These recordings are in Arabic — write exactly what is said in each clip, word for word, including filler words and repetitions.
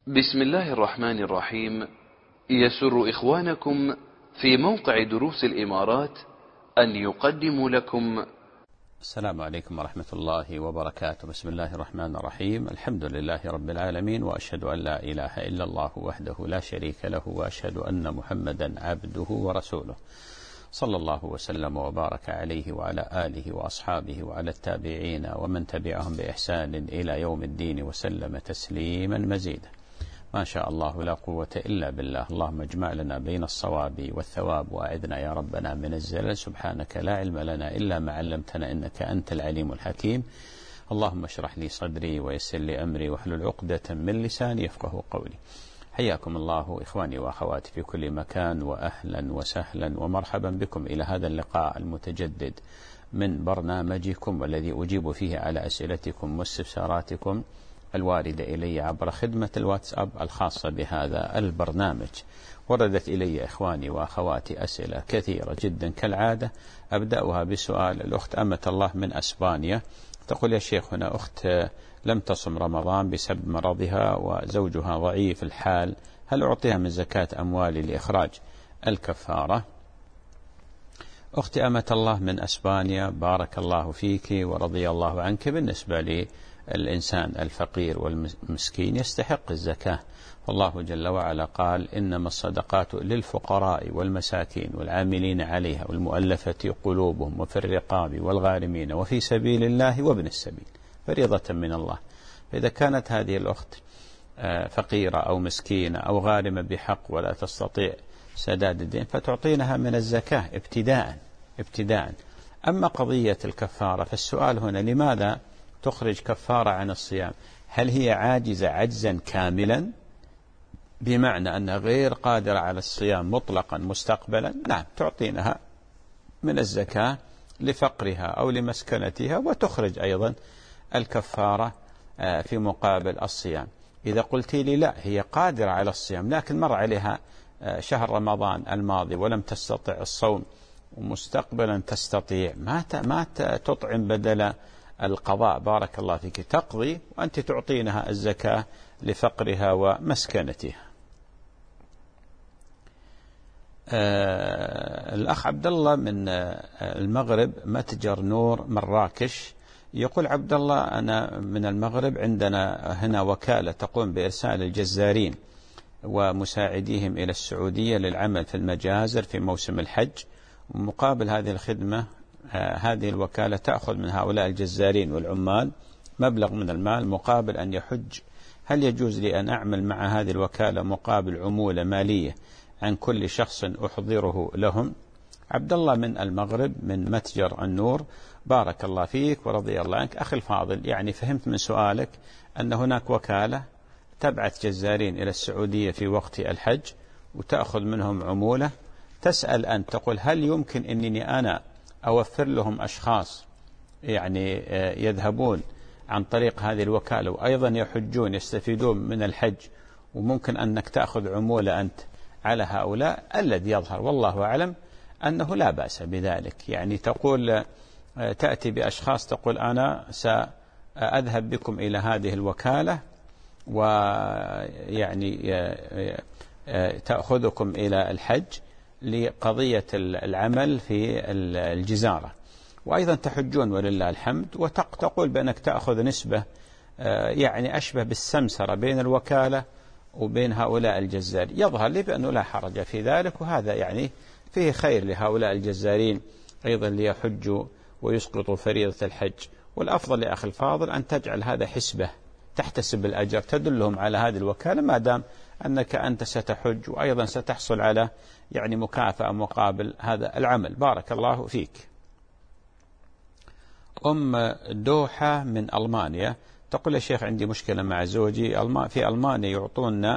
بسم الله الرحمن الرحيم. يسر إخوانكم في موقع دروس الإمارات أن يقدموا لكم. السلام عليكم ورحمة الله وبركاته. بسم الله الرحمن الرحيم. الحمد لله رب العالمين، وأشهد أن لا إله إلا الله وحده لا شريك له، وأشهد أن محمدا عبده ورسوله، صلى الله وسلم وبارك عليه وعلى آله وأصحابه وعلى التابعين ومن تبعهم بإحسان إلى يوم الدين وسلم تسليما مزيدا. ما شاء الله لا قوة إلا بالله. اللهم اجمع لنا بين الصواب والثواب، وأعذنا يا ربنا من الزلل. سبحانك لا علم لنا إلا ما علمتنا، إنك أنت العليم الحكيم. اللهم اشرح لي صدري ويسر لي أمري واحلل عقدة من لساني يفقه قولي. حياكم الله إخواني وأخواتي في كل مكان، وأهلا وسهلا ومرحبا بكم إلى هذا اللقاء المتجدد من برنامجكم، والذي أجيب فيه على أسئلتكم واستفساراتكم الواردة إلي عبر خدمة الواتساب الخاصة بهذا البرنامج. وردت إلي إخواني وأخواتي أسئلة كثيرة جدا كالعادة. أبدأها بسؤال الأخت أمة الله من أسبانيا، تقول: يا شيخ، هنا أخت لم تصم رمضان بسبب مرضها وزوجها ضعيف الحال، هل أعطيها من زكاة أموالي لإخراج الكفارة؟ أختي أمة الله من أسبانيا، بارك الله فيك ورضي الله عنك. بالنسبة لي الإنسان الفقير والمسكين يستحق الزكاة، والله جل وعلا قال: إنما الصدقات للفقراء والمساكين والعاملين عليها والمؤلفة قلوبهم وفي الرقاب والغارمين وفي سبيل الله وابن السبيل، فريضة من الله. فإذا كانت هذه الأخت فقيرة أو مسكينة أو غارمة بحق ولا تستطيع سداد الدين، فتعطينها من الزكاة ابتداء ابتداء. أما قضية الكفارة فالسؤال هنا: لماذا تخرج كفارة عن الصيام؟ هل هي عاجزة عجزا كاملا بمعنى أنها غير قادرة على الصيام مطلقا مستقبلا؟ نعم، تعطينها من الزكاة لفقرها أو لمسكنتها، وتخرج أيضا الكفارة في مقابل الصيام. إذا قلت لي لا، هي قادرة على الصيام لكن مر عليها شهر رمضان الماضي ولم تستطع الصوم، ومستقبلا تستطيع، ما ما تطعم بدل القضاء، بارك الله فيك، تقضي وأنت تعطينها الزكاة لفقرها ومسكنتها. آه الأخ عبد الله من المغرب، متجر نور مراكش، يقول: عبد الله، أنا من المغرب، عندنا هنا وكالة تقوم بإرسال الجزارين ومساعديهم إلى السعودية للعمل في المجازر في موسم الحج، ومقابل هذه الخدمة هذه الوكالة تأخذ من هؤلاء الجزارين والعمال مبلغ من المال مقابل أن يحج. هل يجوز لي أن أعمل مع هذه الوكالة مقابل عمولة مالية عن كل شخص أحضره لهم؟ عبد الله من المغرب من متجر النور، بارك الله فيك ورضي الله عنك. أخي الفاضل، يعني فهمت من سؤالك أن هناك وكالة تبعث جزارين إلى السعودية في وقت الحج وتأخذ منهم عمولة. تسأل أن تقول: هل يمكن أنني أنا أوفر لهم أشخاص يعني يذهبون عن طريق هذه الوكالة وأيضا يحجون يستفيدون من الحج، وممكن أنك تأخذ عمولة أنت على هؤلاء؟ الذي يظهر والله أعلم أنه لا بأس بذلك. يعني تقول تأتي بأشخاص تقول: أنا سأذهب بكم إلى هذه الوكالة ويعني تأخذكم إلى الحج لقضية العمل في الجزارة، وأيضا تحجون ولله الحمد، وتقول بأنك تأخذ نسبة يعني أشبه بالسمسرة بين الوكالة وبين هؤلاء الجزار. يظهر لي بأنه لا حرج في ذلك، وهذا يعني فيه خير لهؤلاء الجزارين أيضا ليحجوا ويسقطوا فريضة الحج. والأفضل يا أخي الفاضل أن تجعل هذا حسبة تحتسب الأجر، تدلهم على هذه الوكالة، ما دام أنك أنت ستحج وأيضا ستحصل على يعني مكافأة مقابل هذا العمل. بارك الله فيك. أم دوحة من ألمانيا تقول: يا شيخ، عندي مشكلة مع زوجي في ألمانيا، يعطونا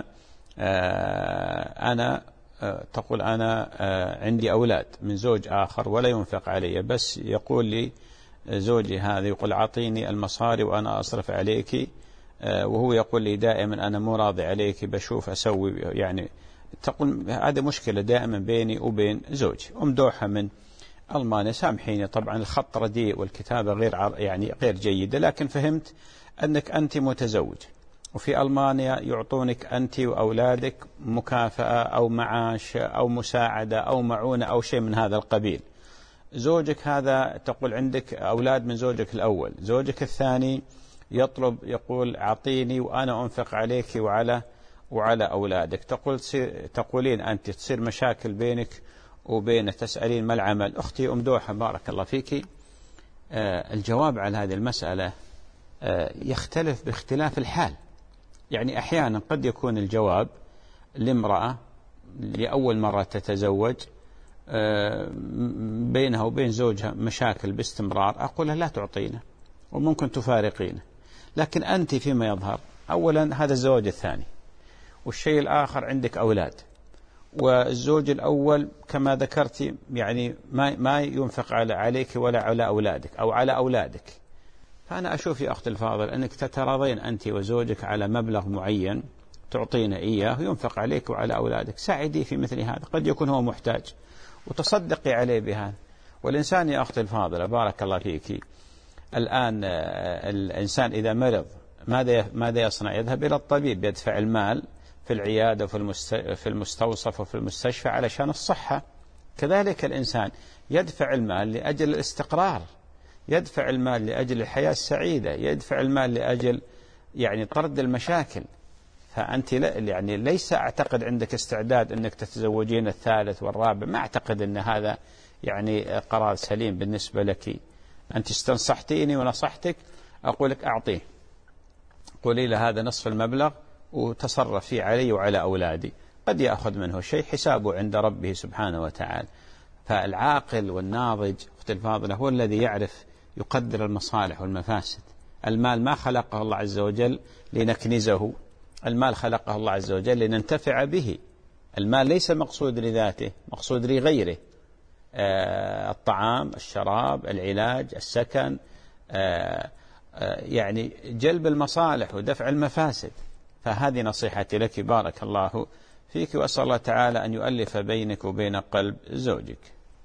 أنا تقول أنا عندي أولاد من زوج آخر ولا ينفق علي، بس يقول لي زوجي هذا يقول: أعطيني المصاري وأنا أصرف عليك، وهو يقول لي دائما أنا مو راضي عليك، بشوف أسوي. يعني تقول هذه مشكلة دائما بيني وبين زوجي. أم دوحة من ألمانيا، سامحيني طبعا الخط رديء والكتابة غير يعني غير جيدة، لكن فهمت أنك أنت متزوج وفي ألمانيا يعطونك أنت وأولادك مكافأة أو معاش أو مساعدة أو معونة أو شيء من هذا القبيل. زوجك هذا تقول عندك أولاد من زوجك الأول، زوجك الثاني يطلب يقول أعطيني وأنا أنفق عليك وعلى وعلى أولادك، تقول تقولين أنت تصير مشاكل بينك وبين، تسألين ما العمل. أختي أم دوحة بارك الله فيك، آه الجواب على هذه المسألة آه يختلف باختلاف الحال. يعني أحيانا قد يكون الجواب لامرأة لأول مرة تتزوج آه بينها وبين زوجها مشاكل باستمرار، أقول لا تعطينا وممكن تفارقينه، لكن أنت فيما يظهر أولا هذا الزواج الثاني، والشيء الآخر عندك أولاد، والزوج الأول كما ذكرت يعني ما ما ينفق على عليك ولا على أولادك أو على أولادك. فأنا أشوف يا أختي الفاضل أنك تتراضين أنت وزوجك على مبلغ معين تعطينا إياه ينفق عليك وعلى أولادك، ساعدي في مثل هذا، قد يكون هو محتاج وتصدقي عليه بهذا. والإنسان يا أختي الفاضلة بارك الله فيك الآن الإنسان إذا مرض ماذا ماذا يصنع؟ يذهب إلى الطبيب، يدفع المال في العيادة وفي في المستوصف وفي المستشفى علشان الصحة. كذلك الإنسان يدفع المال لأجل الاستقرار، يدفع المال لأجل الحياة السعيدة، يدفع المال لأجل يعني طرد المشاكل. فأنت يعني ليس أعتقد عندك استعداد أنك تتزوجين الثالث والرابع، ما أعتقد أن هذا يعني قرار سليم بالنسبة لك. أنت استنصحتيني ونصحتك، أقول لك أعطيه، قولي له هذا نصف المبلغ وتصرف فيه علي وعلى أولادي، قد يأخذ منه شيء حسابه عند ربه سبحانه وتعالى. فالعاقل والناضج أختي الفاضلة هو الذي يعرف يقدر المصالح والمفاسد. المال ما خلقه الله عز وجل لنكنزه، المال خلقه الله عز وجل لننتفع به. المال ليس مقصود لذاته، مقصود لغيره، آه الطعام، الشراب، العلاج، السكن، آه آه يعني جلب المصالح ودفع المفاسد. فهذه نصيحتي لك بارك الله فيك، وأسأل الله تعالى أن يؤلف بينك وبين قلب زوجك.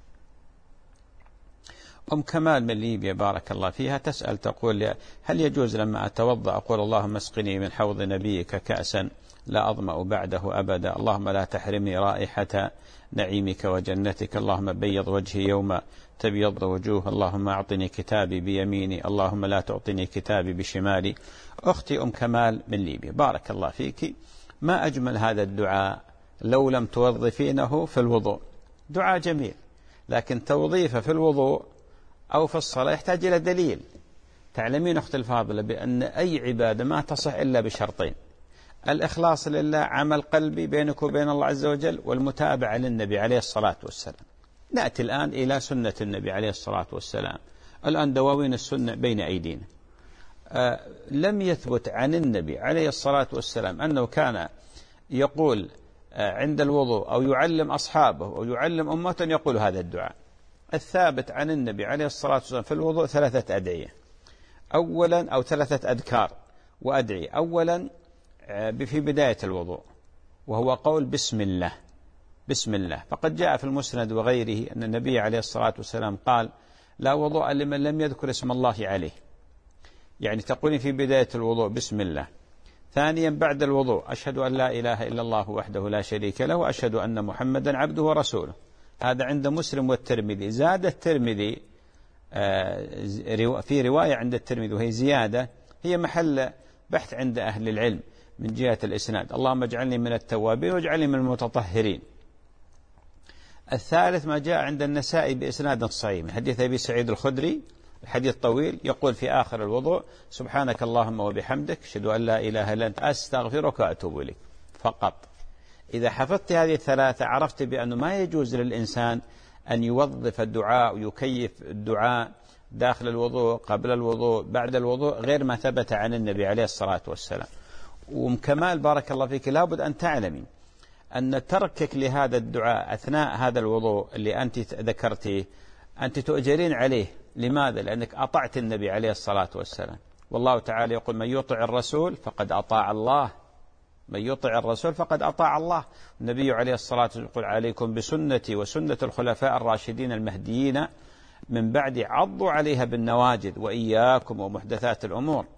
أم كمال من ليبيا بارك الله فيها تسأل تقول هل يجوز لما أتوضأ أقول اللهم اسقني من حوض نبيك كأسا لا أظمأ بعده أبدا، اللهم لا تحرمني رائحة نعيمك وجنتك، اللهم بيض وجهي يوم تبيض وجوه، اللهم أعطني كتابي بيميني، اللهم لا تعطني كتابي بشمالي. أختي أم كمال من ليبيا بارك الله فيك، ما أجمل هذا الدعاء لو لم توظفينه في الوضوء. دعاء جميل، لكن توظيفه في الوضوء أو في الصلاة يحتاج إلى دليل. تعلمين أختي الفاضلة بأن أي عبادة ما تصح إلا بشرطين: الإخلاص لله، عمل قلبي بينك وبين الله عز وجل، والمتابعة للنبي عليه الصلاة والسلام. نأتي الآن إلى سنة النبي عليه الصلاة والسلام. الآن دواوين السنة بين أيدينا. آه لم يثبت عن النبي عليه الصلاة والسلام أنه كان يقول آه عند الوضوء أو يعلم أصحابه أو يعلم أمته يقول هذا الدعاء. الثابت عن النبي عليه الصلاة والسلام في الوضوء ثلاثة أدعية، أولا أو ثلاثة أذكار وأدعية. أولا في بداية الوضوء وهو قول بسم الله، بسم الله. فقد جاء في المسند وغيره أن النبي عليه الصلاة والسلام قال لا وضوء لمن لم يذكر اسم الله عليه، يعني تقولين في بداية الوضوء بسم الله. ثانيا بعد الوضوء أشهد أن لا إله إلا الله وحده لا شريك له وأشهد أن محمدا عبده ورسوله. هذا عند مسلم والترمذي. زاد الترمذي في رواية عند الترمذي وهي زيادة هي محل بحث عند أهل العلم من جهة الإسناد: اللهم اجعلني من التوابين واجعلني من المتطهرين. الثالث ما جاء عند النسائي بإسناد صحيح من حديث أبي سعيد الخدري، الحديث طويل، يقول في آخر الوضوء: سبحانك اللهم وبحمدك أشهد أن لا إله إلا أنت أستغفرك وأتوب إليك. فقط. إذا حفظت هذه الثلاثة عرفت بأنه ما يجوز للإنسان أن يوظف الدعاء ويكيف الدعاء داخل الوضوء، قبل الوضوء، بعد الوضوء، غير ما ثبت عن النبي عليه الصلاة والسلام. وكمال بارك الله فيك لابد أن تعلمي أن تركك لهذا الدعاء أثناء هذا الوضوء اللي أنت ذكرتيه أنت تؤجرين عليه. لماذا؟ لأنك أطعت النبي عليه الصلاة والسلام، والله تعالى يقول: من يطع الرسول فقد أطاع الله، من يطع الرسول فقد أطاع الله. النبي عليه الصلاة والسلام يقول: عليكم بسنتي وسنة الخلفاء الراشدين المهديين من بعد عضوا عليها بالنواجذ وإياكم ومحدثات الأمور.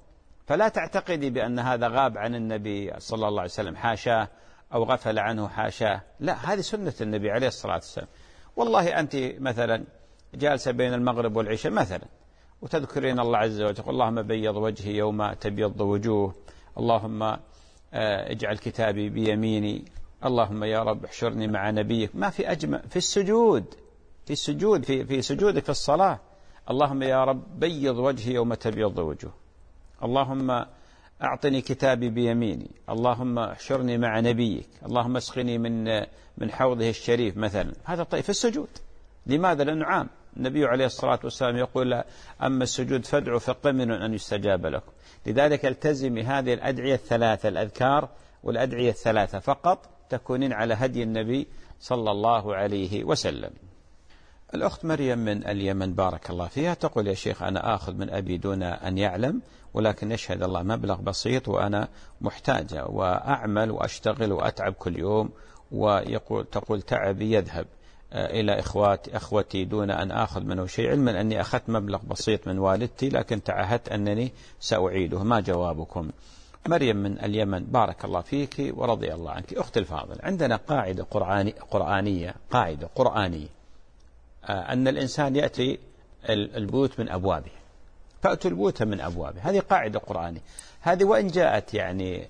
فلا تعتقدي بأن هذا غاب عن النبي صلى الله عليه وسلم حاشاه، أو غفل عنه حاشاه، لا، هذه سنة النبي عليه الصلاة والسلام. والله أنت مثلا جالسة بين المغرب والعشاء مثلا وتذكرين الله عز وجل، اللهم بيض وجهي يوم تبيض وجوه، اللهم اجعل كتابي بيميني، اللهم يا رب احشرني مع نبيك، ما في أجمل في السجود، في السجود في, في سجودك في الصلاة، اللهم يا رب بيض وجهي يوم تبيض وجوه، اللهم أعطني كتابي بيميني، اللهم احشرني مع نبيك، اللهم اسقني من من حوضه الشريف مثلا. هذا طيب في السجود. لماذا؟ لأنه عام. النبي عليه الصلاة والسلام يقول أما السجود فادعوا فقمن أن يستجاب لكم. لذلك التزمي هذه الأدعية الثلاثة، الأذكار والأدعية الثلاثة فقط، تكونين على هدي النبي صلى الله عليه وسلم. الأخت مريم من اليمن بارك الله فيها تقول يا شيخ أنا آخذ من أبي دون أن يعلم، ولكن يشهد الله مبلغ بسيط وأنا محتاجة وأعمل وأشتغل وأتعب كل يوم، ويقول تقول تعبي يذهب إلى إخواتي أخوتي دون أن آخذ منه شيء، علما أني أخذت مبلغ بسيط من والدتي لكن تعهدت أنني سأعيده، ما جوابكم؟ مريم من اليمن بارك الله فيك ورضي الله عنك. أخت الفاضل، عندنا قاعدة قرآني قرآنية قاعدة قرآنية أن الإنسان يأتي البيوت من أبوابه، فأتوا البيوت من أبوابه، هذه قاعدة قرآنية. هذه وإن جاءت يعني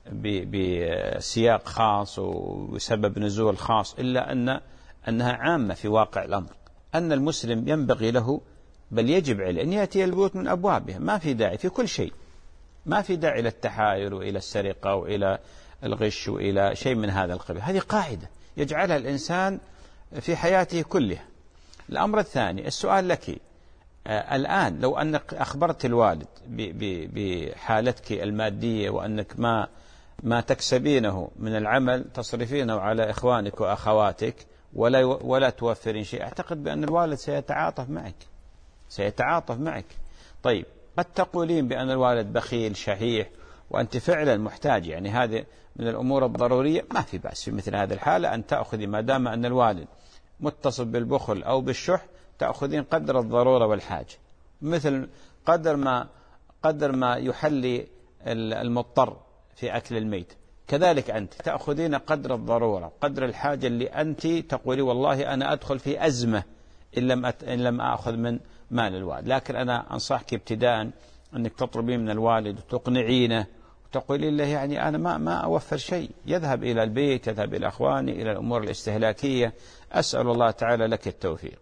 بسياق خاص وسبب نزول خاص، إلا أن أنها عامة في واقع الأمر، أن المسلم ينبغي له بل يجب عليه أن يأتي البيوت من أبوابها، ما في داعي في كل شيء، ما في داعي إلى التحايل وإلى السرقة وإلى الغش وإلى شيء من هذا القبيل. هذه قاعدة يجعلها الإنسان في حياته كلها. الأمر الثاني، السؤال لك آه الآن، لو أنك أخبرت الوالد بحالتك المادية وأنك ما ما تكسبينه من العمل تصرفينه على إخوانك وأخواتك ولا ولا توفرين شيء، أعتقد بأن الوالد سيتعاطف معك سيتعاطف معك. طيب قد تقولين بأن الوالد بخيل شحيح وأنت فعلا محتاج، يعني هذه من الأمور الضرورية، ما في بأس في مثل هذه الحالة أن تأخذي، ما دام أن الوالد متصل بالبخل أو بالشح، تأخذين قدر الضرورة والحاجة، مثل قدر ما قدر ما يحلي المضطر في أكل الميت، كذلك أنت تأخذين قدر الضرورة قدر الحاجة اللي أنت تقولي والله أنا أدخل في أزمة إن لم أت... إن لم أخذ من مال الوالد. لكن أنا أنصحك ابتداء أنك تطلبين من الوالد وتقنعينه وتقولي له يعني أنا ما ما أوفر شيء، يذهب إلى البيت، يذهب إلى أخواني، إلى الأمور الاستهلاكية. أسأل الله تعالى لك التوفيق.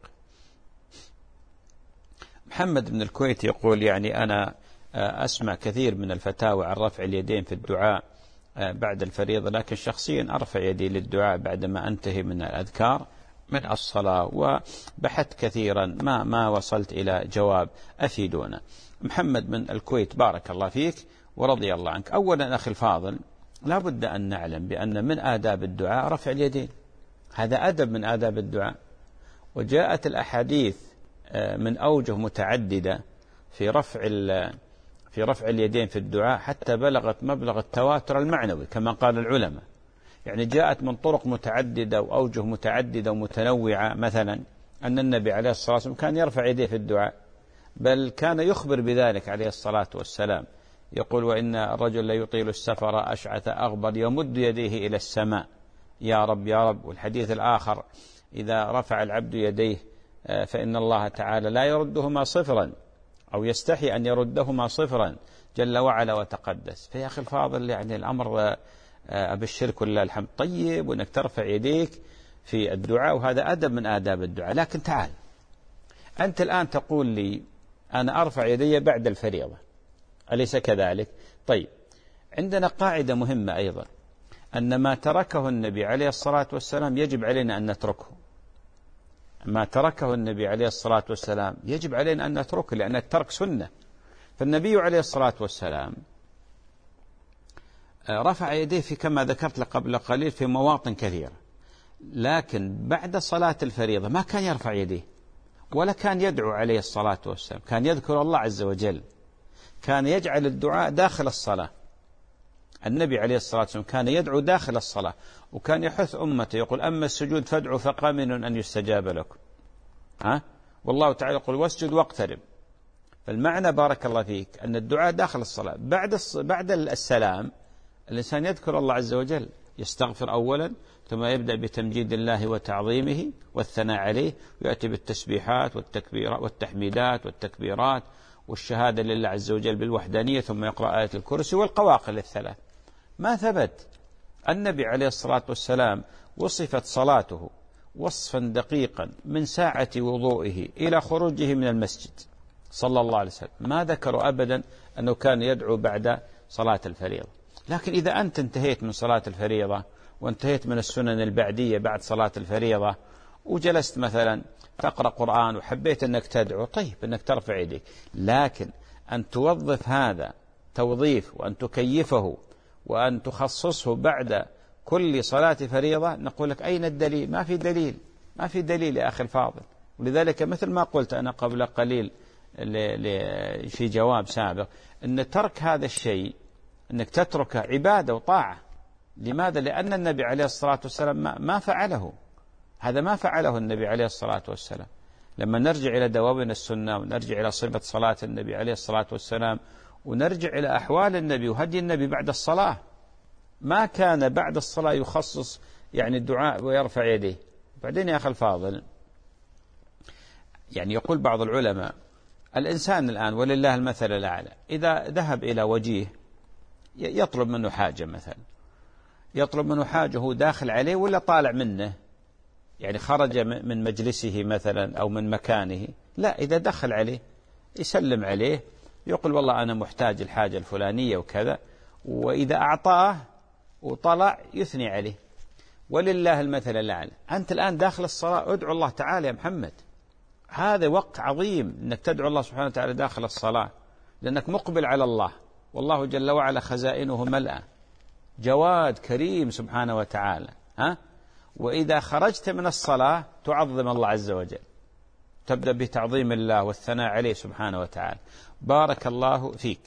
محمد من الكويت يقول يعني أنا أسمع كثير من الفتاوى عن رفع اليدين في الدعاء بعد الفريضة، لكن شخصيا أرفع يدي للدعاء بعدما أنتهي من الأذكار من الصلاة، وبحثت كثيرا ما ما وصلت إلى جواب، أفيدونا. محمد من الكويت بارك الله فيك ورضي الله عنك. أولا أخي الفاضل، لا بد أن نعلم بأن من آداب الدعاء رفع اليدين، هذا أدب من آداب الدعاء، وجاءت الأحاديث من أوجه متعددة في رفع في رفع اليدين في الدعاء حتى بلغت مبلغ التواتر المعنوي كما قال العلماء، يعني جاءت من طرق متعددة وأوجه متعددة ومتنوعة، مثلا أن النبي عليه الصلاة والسلام كان يرفع يديه في الدعاء، بل كان يخبر بذلك عليه الصلاة والسلام، يقول وإن الرجل لا يطيل السفر أشعث أغبر يمد يديه إلى السماء يا رب يا رب. والحديث الآخر إذا رفع العبد يديه فإن الله تعالى لا يردهما صفرا أو يستحي أن يردهما صفرا جل وعلا وتقدس. فيا أخي الفاضل يعني الأمر أبشرك لله الحمد طيب، وأنك ترفع يديك في الدعاء، وهذا أدب من آداب الدعاء. لكن تعال أنت الآن تقول لي أنا أرفع يدي بعد الفريضة، أليس كذلك؟ طيب عندنا قاعدة مهمة أيضا، أن ما تركه النبي عليه الصلاة والسلام يجب علينا أن نتركه، ما تركه النبي عليه الصلاة والسلام يجب علينا أن نتركه، لأن الترك سنة. فالنبي عليه الصلاة والسلام رفع يديه في كما ذكرت لك قبل قليل في مواطن كثيرة، لكن بعد صلاة الفريضة ما كان يرفع يديه ولا كان يدعو عليه الصلاة والسلام، كان يذكر الله عز وجل، كان يجعل الدعاء داخل الصلاة. النبي عليه الصلاة والسلام كان يدعو داخل الصلاة، وكان يحث أمته يقول أما السجود فادعوا فقامن أن يستجاب لكم، ها؟ والله تعالى يقول واسجد واقترب. فالمعنى بارك الله فيك أن الدعاء داخل الصلاة. بعد بعد السلام الإنسان يذكر الله عز وجل، يستغفر أولا، ثم يبدأ بتمجيد الله وتعظيمه والثناء عليه، ويأتي بالتسبيحات والتكبيرات والتحميدات والتكبيرات والشهادة لله عز وجل بالوحدانية، ثم يقرأ آية الكرسي والقواقل الثلاث. ما ثبت النبي عليه الصلاة والسلام وصفت صلاته وصفا دقيقا من ساعة وضوئه إلى خروجه من المسجد صلى الله عليه وسلم، ما ذكروا أبدا أنه كان يدعو بعد صلاة الفريضة. لكن إذا أنت انتهيت من صلاة الفريضة وانتهيت من السنن البعدية بعد صلاة الفريضة وجلست مثلا تقرأ قرآن وحبيت أنك تدعو، طيب أنك ترفع يديك، لكن أن توظف هذا توظيف وأن تكيفه وأن تخصصه بعد كل صلاة فريضة، نقول لك أين الدليل؟ ما في دليل، ما في دليل يا أخي الفاضل. ولذلك مثل ما قلت أنا قبل قليل في جواب سابق، أن ترك هذا الشيء أنك تترك عبادة وطاعة. لماذا؟ لأن النبي عليه الصلاة والسلام ما فعله هذا، ما فعله النبي عليه الصلاة والسلام. لما نرجع إلى دواوين السنة ونرجع إلى صفة صلاة النبي عليه الصلاة والسلام ونرجع إلى أحوال النبي وهدي النبي بعد الصلاة، ما كان بعد الصلاة يخصص يعني الدعاء ويرفع يديه. بعدين يا أخي الفاضل، يعني يقول بعض العلماء الإنسان الآن ولله المثل الأعلى إذا ذهب إلى وجيه يطلب منه حاجة، مثلا يطلب منه حاجة هو داخل عليه ولا طالع منه، يعني خرج من مجلسه مثلا أو من مكانه، لا، إذا دخل عليه يسلم عليه يقول والله أنا محتاج الحاجة الفلانية وكذا، وإذا أعطاه وطلع يثني عليه. ولله المثل الأعلى. أنت الآن داخل الصلاة ادعو الله تعالى يا محمد، هذا وقت عظيم أنك تدعو الله سبحانه وتعالى داخل الصلاة، لأنك مقبل على الله، والله جل وعلا خزائنه ملأى، جواد كريم سبحانه وتعالى. ها؟ وإذا خرجت من الصلاة تعظم الله عز وجل، تبدأ بتعظيم الله والثناء عليه سبحانه وتعالى. بارك الله فيك.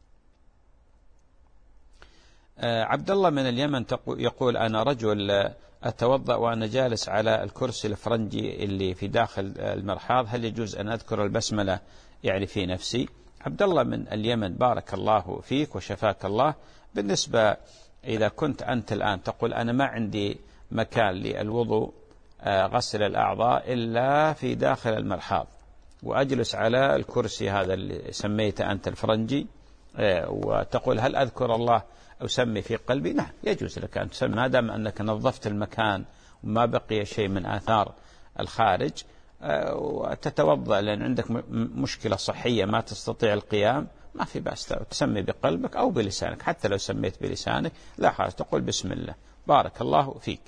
آه عبد الله من اليمن يقول أنا رجل أتوضأ وأنا جالس على الكرسي الفرنجي اللي في داخل المرحاض، هل يجوز أن أذكر البسملة يعني في نفسي؟ عبد الله من اليمن بارك الله فيك وشفاك الله. بالنسبة إذا كنت أنت الآن تقول أنا ما عندي مكان للوضوء آه غسل الأعضاء إلا في داخل المرحاض وأجلس على الكرسي هذا اللي سميته أنت الفرنجي، آه وتقول هل أذكر الله أسمي في قلبي؟ نعم، يجوز لك أن تسمي ما دام أنك نظفت المكان وما بقي شيء من آثار الخارج، آه وتتوضأ لأن عندك مشكلة صحية ما تستطيع القيام، ما في بأس تسمي بقلبك أو بلسانك. حتى لو سميت بلسانك لا حرج، تقول بسم الله. بارك الله فيك.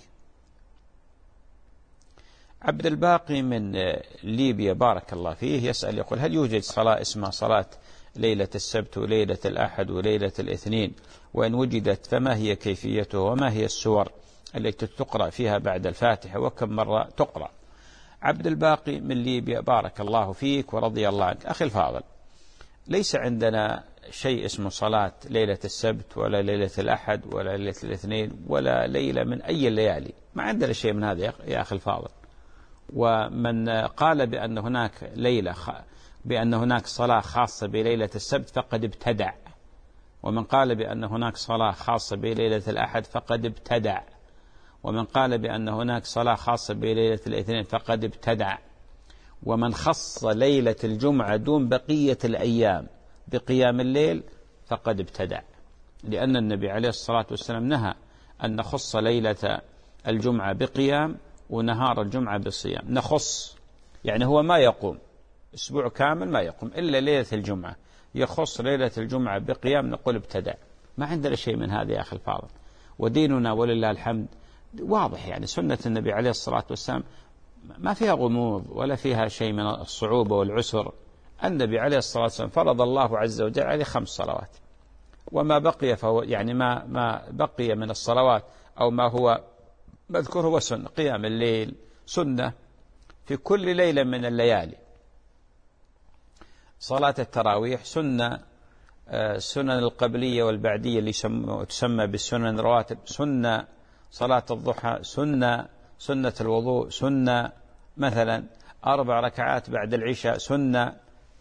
عبد الباقي من ليبيا بارك الله فيه يسأل يقول هل يوجد صلاة اسمها صلاة ليلة السبت وليلة الأحد وليلة الاثنين؟ وإن وجدت فما هي كيفيتها وما هي السور التي تقرأ فيها بعد الفاتحة وكم مرة تقرأ؟ عبد الباقي من ليبيا بارك الله فيك ورضي الله عنك. أخي الفاضل، ليس عندنا شيء اسمه صلاة ليلة السبت ولا ليلة الأحد ولا ليلة الاثنين ولا ليلة من أي الليالي، ما عندنا شيء من هذا يا أخي الفاضل. ومن قال بأن هناك ليلة بأن هناك صلاة خاصة بليلة السبت فقد ابتدع، ومن قال بأن هناك صلاة خاصة بليلة الأحد فقد ابتدع، ومن قال بأن هناك صلاة خاصة بليلة الاثنين فقد ابتدع، ومن خص ليلة الجمعة دون بقية الأيام بقيام الليل فقد ابتدع، لأن النبي عليه الصلاة والسلام نهى أن نخص ليلة الجمعة بقيام ونهار الجمعة بصيام. نخص يعني هو ما يقوم أسبوع كامل ما يقوم إلا ليلة الجمعة، يخص ليلة الجمعة بقيام نقول ابتدع. ما عندنا شيء من هذا يا أخي الفاضل، وديننا ولله الحمد واضح. يعني سنة النبي عليه الصلاة والسلام ما فيها غموض ولا فيها شيء من الصعوبة والعسر. النبي عليه الصلاة والسلام فرض الله عز وجل عليه خمس صلوات، وما بقي فهو يعني ما ما بقي من الصلوات أو ما هو مذكور هو سنة. قيام الليل سنة في كل ليلة من الليالي، صلاة التراويح سنة، السنن القبلية والبعدية اللي تسمى بالسنن الرواتب سنة، صلاة الضحى سنة، سنة الوضوء سنة، مثلا أربع ركعات بعد العشاء سنة،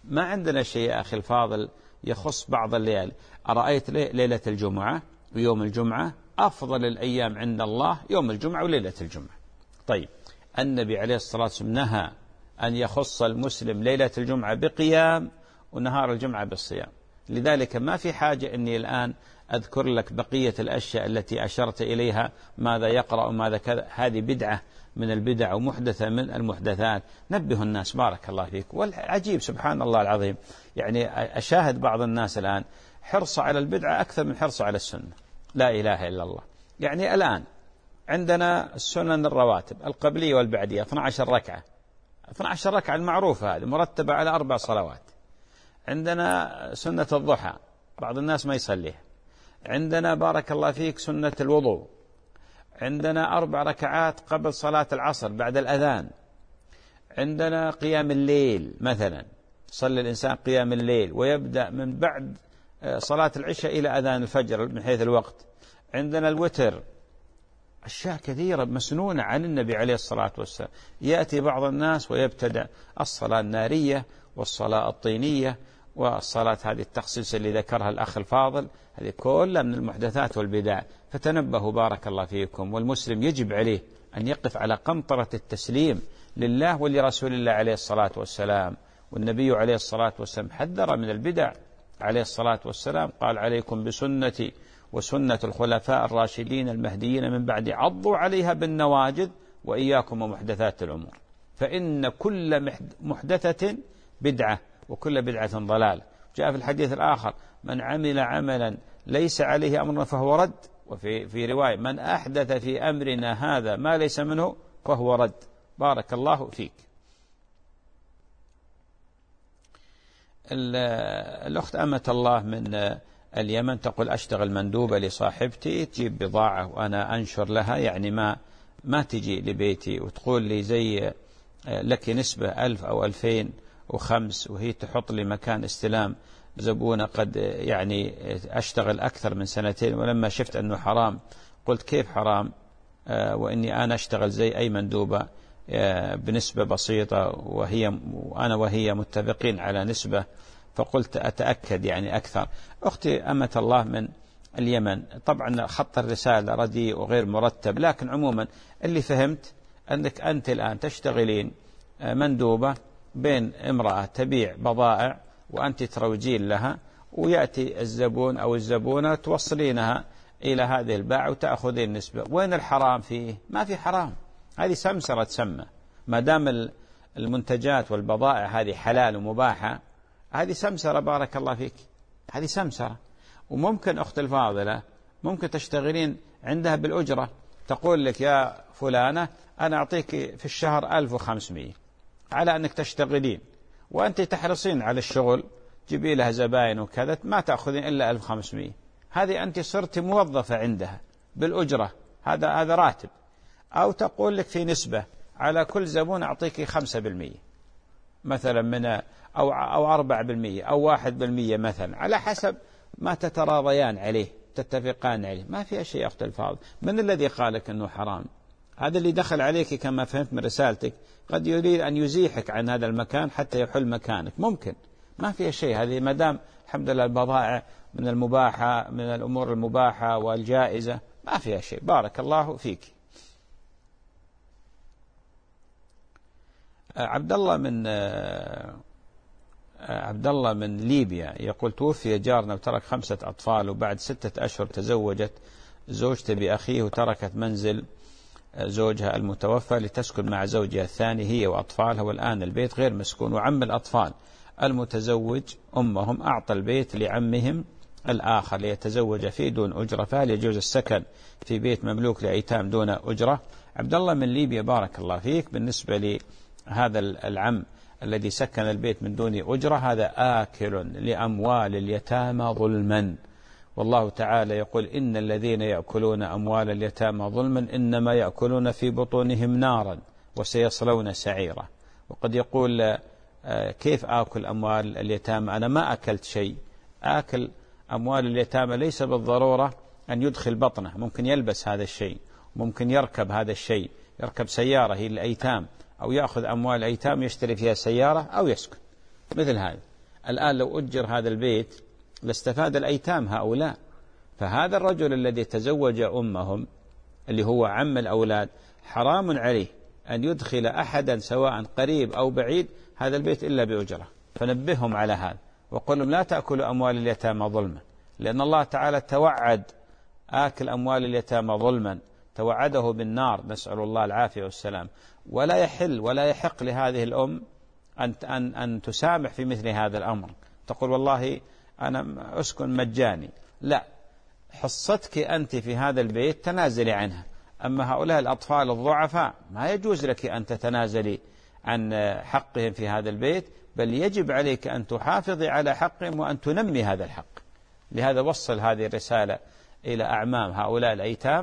ما عندنا شيء يا أخي الفاضل يخص بعض الليالي. أرأيت ليلة الجمعة ويوم الجمعة أفضل الأيام عند الله يوم الجمعة وليلة الجمعة. طيب النبي عليه الصلاة والسلام نهى أن يخص المسلم ليلة الجمعة بقيام ونهار الجمعة بالصيام، لذلك ما في حاجة أني الآن أذكر لك بقية الأشياء التي أشرت إليها، ماذا يقرأ وماذا كذا، هذه بدعة من البدع ومحدثة من المحدثات. نبه الناس بارك الله فيك. والعجيب سبحان الله العظيم، يعني أشاهد بعض الناس الآن حرص على البدعة أكثر من حرص على السنة. لا إله إلا الله. يعني الآن عندنا السنن الرواتب القبلية والبعدية اثنتي عشرة ركعة، اثنتي عشرة ركعة المعروفة هذه مرتبة على أربع صلوات. عندنا سنة الضحى بعض الناس ما يصليها. عندنا بارك الله فيك سنة الوضوء. عندنا أربع ركعات قبل صلاة العصر بعد الأذان. عندنا قيام الليل مثلا، صلى الإنسان قيام الليل ويبدأ من بعد صلاة العشاء إلى أذان الفجر من حيث الوقت. عندنا الوتر، أشياء كثيرة مسنونة عن النبي عليه الصلاة والسلام. يأتي بعض الناس ويبتدأ الصلاة النارية والصلاة الطينية والصلاة هذه التخصيص اللي ذكرها الأخ الفاضل، هذه كلها من المحدثات والبدع. فتنبهوا بارك الله فيكم. والمسلم يجب عليه أن يقف على قنطرة التسليم لله ولرسول الله عليه الصلاة والسلام. والنبي عليه الصلاة والسلام حذر من البدع عليه الصلاة والسلام، قال عليكم بسنتي وسنة الخلفاء الراشدين المهديين من بعد عضوا عليها بالنواجذ وإياكم ومحدثات الأمور، فإن كل محدثة بدعة وكل بدعة ضلالة. جاء في الحديث الآخر من عمل عملا ليس عليه أمرنا فهو رد، وفي في رواية من أحدث في أمرنا هذا ما ليس منه فهو رد. بارك الله فيك. الأخت أمة الله من اليمن تقول أشتغل مندوبة لصاحبتي تجيب بضاعة وأنا أنشر لها، يعني ما ما تجي لبيتي، وتقول لي زي لك نسبة ألف أو ألفين وخمس، وهي تحط لي مكان استلام زبونة قد يعني أشتغل أكثر من سنتين، ولما شفت أنه حرام قلت كيف حرام آه وإني أنا أشتغل زي أي مندوبة آه بنسبة بسيطة، وهي وأنا وهي متفقين على نسبة، فقلت أتأكد يعني أكثر. أختي أمة الله من اليمن، طبعا خط الرسالة رديء وغير مرتب، لكن عموما اللي فهمت أنك أنت الآن تشتغلين مندوبة بين امرأة تبيع بضائع وأنت تروجين لها، ويأتي الزبون أو الزبونة توصلينها إلى هذه الباعة وتأخذين نسبة. وين الحرام فيه؟ ما في حرام، هذه سمسرة تسمى. ما دام المنتجات والبضائع هذه حلال ومباحة، هذه سمسرة بارك الله فيك، هذه سمسرة. وممكن أخت الفاضلة ممكن تشتغلين عندها بالأجرة، تقول لك يا فلانة أنا أعطيك في الشهر ألف وخمسمائة على أنك تشتغلين، وأنت تحرصين على الشغل جيبي لها زباين وكذا، ما تأخذين إلا ألف وخمسمائة، هذه أنت صرت موظفة عندها بالأجرة، هذا هذا راتب. أو تقول لك في نسبة على كل زبون أعطيك خمسة بالمئة مثلا من أو أو أربعة بالمئة أو واحد بالمئة مثلا، على حسب ما تتراضيان عليه تتفقان عليه. ما في شيء أخت الفاضل. من الذي قالك أنه حرام؟ هذا اللي دخل عليك كما فهمت من رسالتك قد يريد أن يزيحك عن هذا المكان حتى يحل مكانك، ممكن ما في شيء. هذه ما دام الحمد لله البضائع من المباحة من الأمور المباحة والجائزة ما فيها شيء. بارك الله فيك. عبد الله من عبد الله من ليبيا يقول توفي جارنا وترك خمسة أطفال، وبعد ستة أشهر تزوجت زوجته بأخيه وتركت منزل زوجها المتوفى لتسكن مع زوجها الثاني هي وأطفالها، والآن البيت غير مسكون، وعم الأطفال المتزوج أمهم أعطى البيت لعمهم الآخر ليتزوج فيه دون أجرة، فهل يجوز السكن في بيت مملوك لأيتام دون أجرة؟ عبد الله من ليبيا بارك الله فيك، بالنسبة لهذا العم الذي سكن البيت من دون أجرة هذا آكل لأموال اليتامى ظلما، والله تعالى يقول إن الذين يأكلون أموال اليتامى ظلما إنما يأكلون في بطونهم نارا وسيصلون سعيرا. وقد يقول كيف آكل أموال اليتامى؟ أنا ما أكلت شيء. آكل أموال اليتامى ليس بالضرورة أن يدخل بطنه، ممكن يلبس هذا الشيء، ممكن يركب هذا الشيء، يركب سيارة هي الأيتام، أو يأخذ أموال الأيتام يشتري فيها سيارة أو يسكن مثل هذا. الآن لو أجر هذا البيت لاستفاد الأيتام هؤلاء. فهذا الرجل الذي تزوج أمهم اللي هو عم الأولاد حرام عليه أن يدخل أحدا سواء قريب أو بعيد هذا البيت إلا بأجرة. فنبههم على هذا وقل لهم لا تأكلوا أموال اليتامى ظلما، لأن الله تعالى توعد آكل أموال اليتامى ظلما، توعده بالنار، نسأل الله العافية والسلام. ولا يحل ولا يحق لهذه الأم أن أن أن تسامح في مثل هذا الأمر، تقول والله أنا أسكن مجاني، لا، حصتك أنت في هذا البيت تنازلي عنها. أما هؤلاء الأطفال الضعفاء ما يجوز لك أن تتنازلي عن حقهم في هذا البيت، بل يجب عليك أن تحافظي على حقهم وأن تنمي هذا الحق. لهذا وصل هذه الرسالة إلى أعمام هؤلاء الأيتام،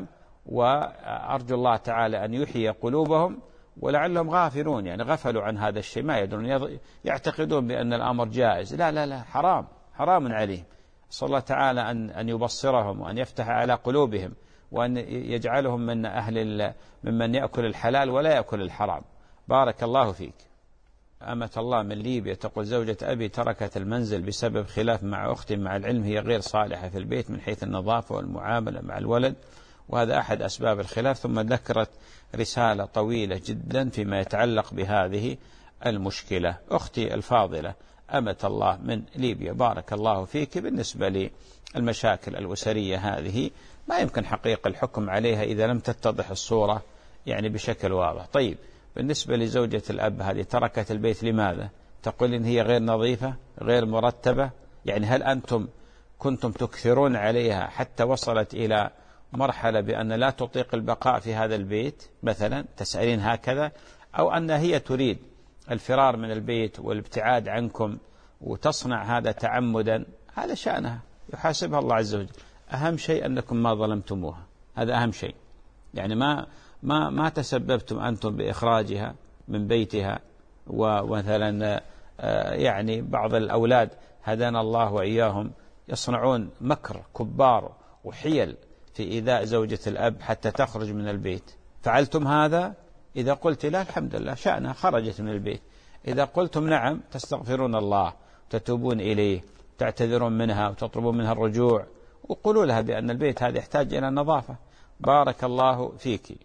وأرجو الله تعالى أن يحيي قلوبهم، ولعلهم غافلون يعني غفلوا عن هذا الشيء، ما يدرون، يعتقدون بأن الأمر جائز. لا لا لا، حرام حرام عليهم. صلى الله تعالى أن أن يبصرهم وأن يفتح على قلوبهم وأن يجعلهم من أهل ممن يأكل الحلال ولا يأكل الحرام. بارك الله فيك. أمة الله من ليبيا تقول زوجة أبي تركت المنزل بسبب خلاف مع أختي، مع العلم هي غير صالحة في البيت من حيث النظافة والمعاملة مع الولد، وهذا أحد أسباب الخلاف. ثم ذكرت رسالة طويلة جدا فيما يتعلق بهذه المشكلة. أختي الفاضلة أمة الله من ليبيا، بارك الله فيك، بالنسبة للمشاكل الأسرية هذه ما يمكن حقيقة الحكم عليها إذا لم تتضح الصورة يعني بشكل واضح. طيب، بالنسبة لزوجة الأب هذه تركت البيت لماذا؟ تقول إن هي غير نظيفة غير مرتبة، يعني هل أنتم كنتم تكثرون عليها حتى وصلت إلى مرحلة بأن لا تطيق البقاء في هذا البيت مثلا، تسألين هكذا، أو أن هي تريد الفرار من البيت والابتعاد عنكم وتصنع هذا تعمدا؟ هذا شأنها، يحاسبها الله عز وجل. أهم شيء أنكم ما ظلمتموها، هذا أهم شيء، يعني ما ما ما تسببتم أنتم بإخراجها من بيتها. ومثلا يعني بعض الأولاد هدانا الله وإياهم يصنعون مكر كبار وحيل في إيذاء زوجة الأب حتى تخرج من البيت. فعلتم هذا؟ إذا قلت لا الحمد لله شأنها، خرجت من البيت. إذا قلتم نعم، تستغفرون الله تتوبون إليه، تعتذرون منها وتطلبون منها الرجوع، وقولوا لها بأن البيت هذا يحتاج إلى نظافة. بارك الله فيك.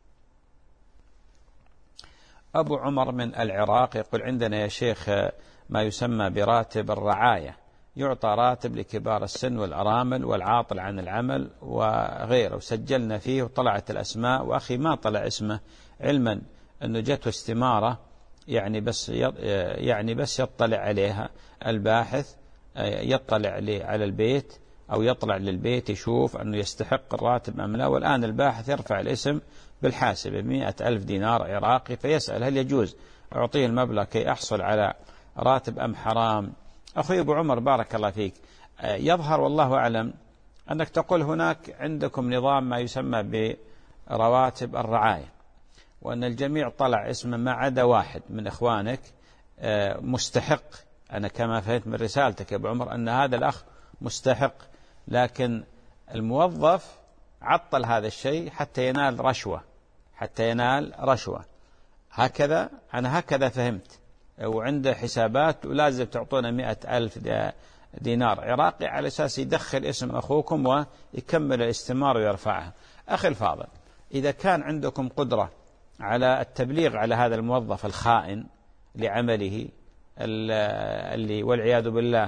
أبو عمر من العراق يقول عندنا يا شيخ ما يسمى براتب الرعاية، يعطى راتب لكبار السن والأرامل والعاطل عن العمل وغيره، وسجلنا فيه وطلعت الأسماء، وأخي ما طلع اسمه علما أنه جته استمارة يعني بس يعني بس يطلع عليها الباحث، يطلع على البيت أو يطلع للبيت يشوف أنه يستحق الراتب أم لا، والآن الباحث يرفع الاسم بالحاسبة بمئة ألف دينار عراقي، فيسأل هل يجوز أعطيه المبلغ كي أحصل على راتب أم حرام؟ أخي أبو عمر بارك الله فيك، يظهر والله أعلم أنك تقول هناك عندكم نظام ما يسمى برواتب الرعاية، وأن الجميع طلع اسمه ما عدا واحد من إخوانك مستحق. أنا كما فهمت من رسالتك يا أبو عمر أن هذا الأخ مستحق، لكن الموظف عطل هذا الشيء حتى ينال رشوة، حتى ينال رشوة هكذا، أنا هكذا فهمت، وعنده حسابات ولازم تعطونا مئة ألف دينار عراقي على أساس يدخل اسم أخوكم ويكمل الاستمارة ويرفعها. أخي الفاضل، إذا كان عندكم قدرة على التبليغ على هذا الموظف الخائن لعمله اللي والعياذ بالله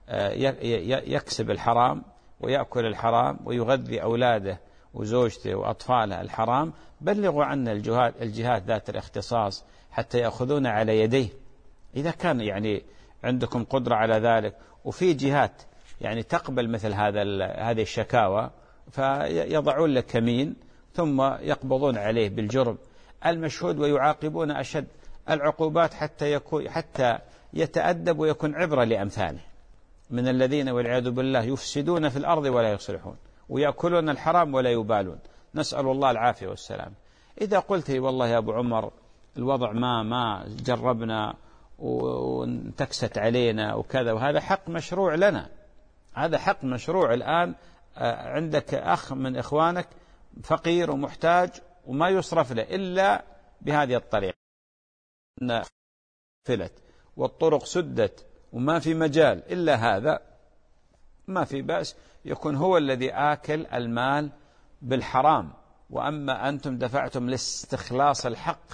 يكسب الحرام ويأكل الحرام ويغذي أولاده وزوجته وأطفاله الحرام، بلغوا عنا الجهات, الجهات ذات الاختصاص حتى يأخذون على يديه إذا كان يعني عندكم قدرة على ذلك. وفي جهات يعني تقبل مثل هذا هذه الشكاوى، فيضعون لك كمين ثم يقبضون عليه بالجرم المشهود ويعاقبون أشد العقوبات حتى يكون حتى يتأدب ويكون عبرة لأمثاله من الذين والعياذ بالله يفسدون في الأرض ولا يصلحون ويأكلون الحرام ولا يبالون، نسأل الله العافية والسلام. إذا قلت لي والله يا أبو عمر الوضع ما ما جربنا وانتكست علينا وكذا، وهذا حق مشروع لنا، هذا حق مشروع. الآن عندك أخ من إخوانك فقير ومحتاج وما يصرف له إلا بهذه الطريقة، فلت والطرق سدت وما في مجال إلا هذا، ما في بأس يكون هو الذي آكل المال بالحرام. وأما أنتم دفعتم لاستخلاص الحق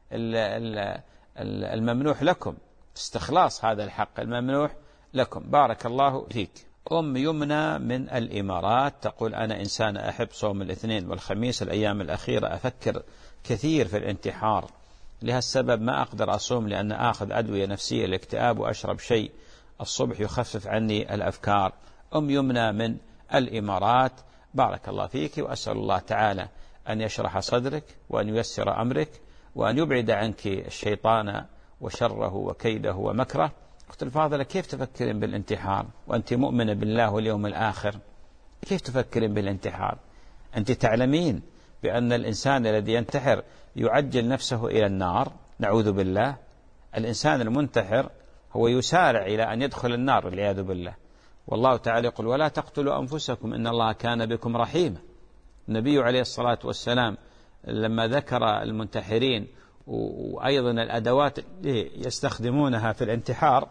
الممنوح لكم، استخلاص هذا الحق الممنوح لكم. بارك الله فيك. أم يمنى من الإمارات تقول: أنا إنسان أحب صوم الاثنين والخميس، الأيام الأخيرة أفكر كثير في الانتحار، لهالسبب ما أقدر أصوم لأن آخذ أدوية نفسية الاكتئاب وأشرب شيء الصبح يخفف عني الأفكار. أم يمنى من الإمارات، بارك الله فيك، وأسأل الله تعالى أن يشرح صدرك وأن ييسر أمرك وأن يبعد عنك الشيطان وشره وكيده ومكره. أخت الفاضلة، كيف تفكرين بالانتحار وأنت مؤمنة بالله واليوم الآخر؟ كيف تفكرين بالانتحار؟ أنت تعلمين بأن الإنسان الذي ينتحر يعجل نفسه إلى النار، نعوذ بالله. الإنسان المنتحر هو يسارع إلى أن يدخل النار والعياذ بالله. والله تعالى يقول: ولا تقتلوا أنفسكم إن الله كان بكم رحيما. النبي عليه الصلاة والسلام لما ذكر المنتحرين وأيضا الأدوات يستخدمونها في الانتحار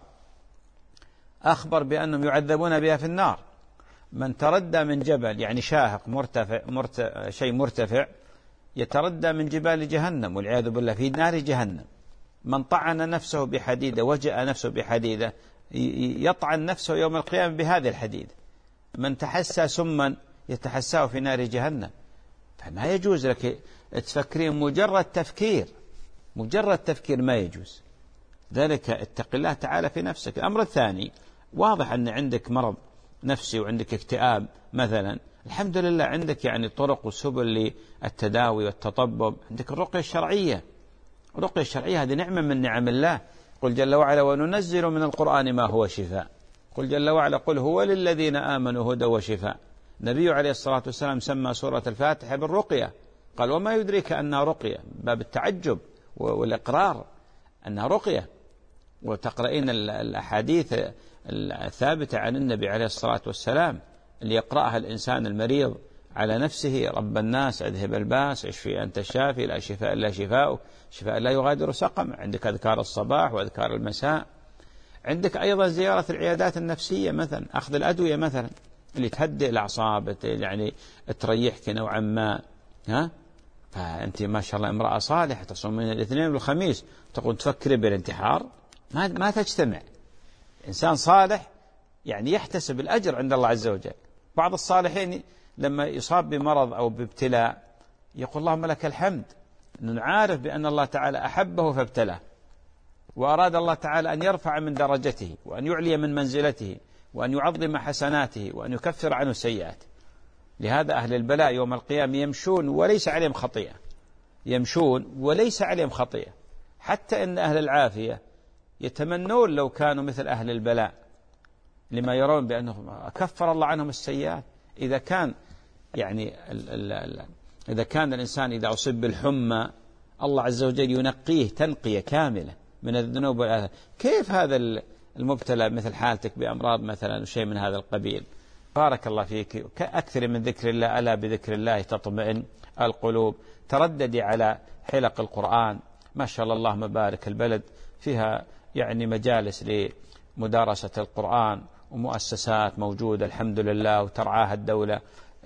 أخبر بأنهم يعذبون بها في النار. من تردى من جبل، يعني شاهق مرتفع, مرتفع شيء مرتفع، يتردى من جبال جهنم والعياذ بالله في نار جهنم. من طعن نفسه بحديدة، وجأ نفسه بحديدة، يطعن نفسه يوم القيامة بهذه الحديدة. من تحسى سما يتحساه في نار جهنم. فما يجوز لك تفكرين مجرد تفكير، مجرد تفكير ما يجوز. ذلك اتق الله تعالى في نفسك. الأمر الثاني، واضح أن عندك مرض نفسي وعندك اكتئاب مثلا، الحمد لله عندك يعني طرق وسبل للتداوي والتطبب. عندك الرقية الشرعية. الرقية الشرعية هذه نعمة من نعم الله. قل جل وعلا: وننزل من القرآن ما هو شفاء. قل جل وعلا: قل هو للذين آمنوا هدى وشفاء. النبي عليه الصلاة والسلام سمى سورة الفاتحة بالرقية، قال: وما يدريك أنها رقية، باب التعجب والإقرار أنها رقية. وتقرأين الأحاديث الثابتة عن النبي عليه الصلاة والسلام اللي يقرأها الإنسان المريض على نفسه: رب الناس أذهب الباس، اشفي أنت الشافي، لا شفاء إلا شفاء، شفاء لا يغادر سقم. عندك أذكار الصباح وأذكار المساء. عندك أيضا زيارة العيادات النفسية مثلا، أخذ الأدوية مثلا اللي تهدئ الأعصاب، يعني تريحك نوعا ما. ها؟ فأنت ما شاء الله امرأة صالحة تصومين الاثنين والخميس تقول تفكري بالانتحار، ما ما تجتمع. إنسان صالح يعني يحتسب الأجر عند الله عز وجل. بعض الصالحين لما يصاب بمرض أو بابتلاء يقول: اللهم لك الحمد، أنه عارف بأن الله تعالى أحبه فابتلاه، وأراد الله تعالى أن يرفع من درجته وأن يعلي من منزلته وأن يعظم حسناته وأن يكفر عنه سيئاته. لهذا أهل البلاء يوم القيامة يمشون وليس عليهم خطيئة، يمشون وليس عليهم خطيئة. حتى إن أهل العافية يتمنون لو كانوا مثل أهل البلاء، لما يرون بأنهم كفر الله عنهم السيئات. إذا كان يعني ال ال ال إذا كان الإنسان إذا أصيب بالحمى الله عز وجل ينقيه تنقية كاملة من الذنوب والآثام، كيف هذا المبتلى مثل حالتك بأمراض مثلا وشيء من هذا القبيل؟ بارك الله فيك. أكثر من ذكر الله، ألا بذكر الله تطمئن القلوب. ترددي على حلق القرآن، ما شاء الله اللهم بارك، البلد فيها يعني مجالس لمدارسة القرآن ومؤسسات موجودة الحمد لله وترعاها الدولة.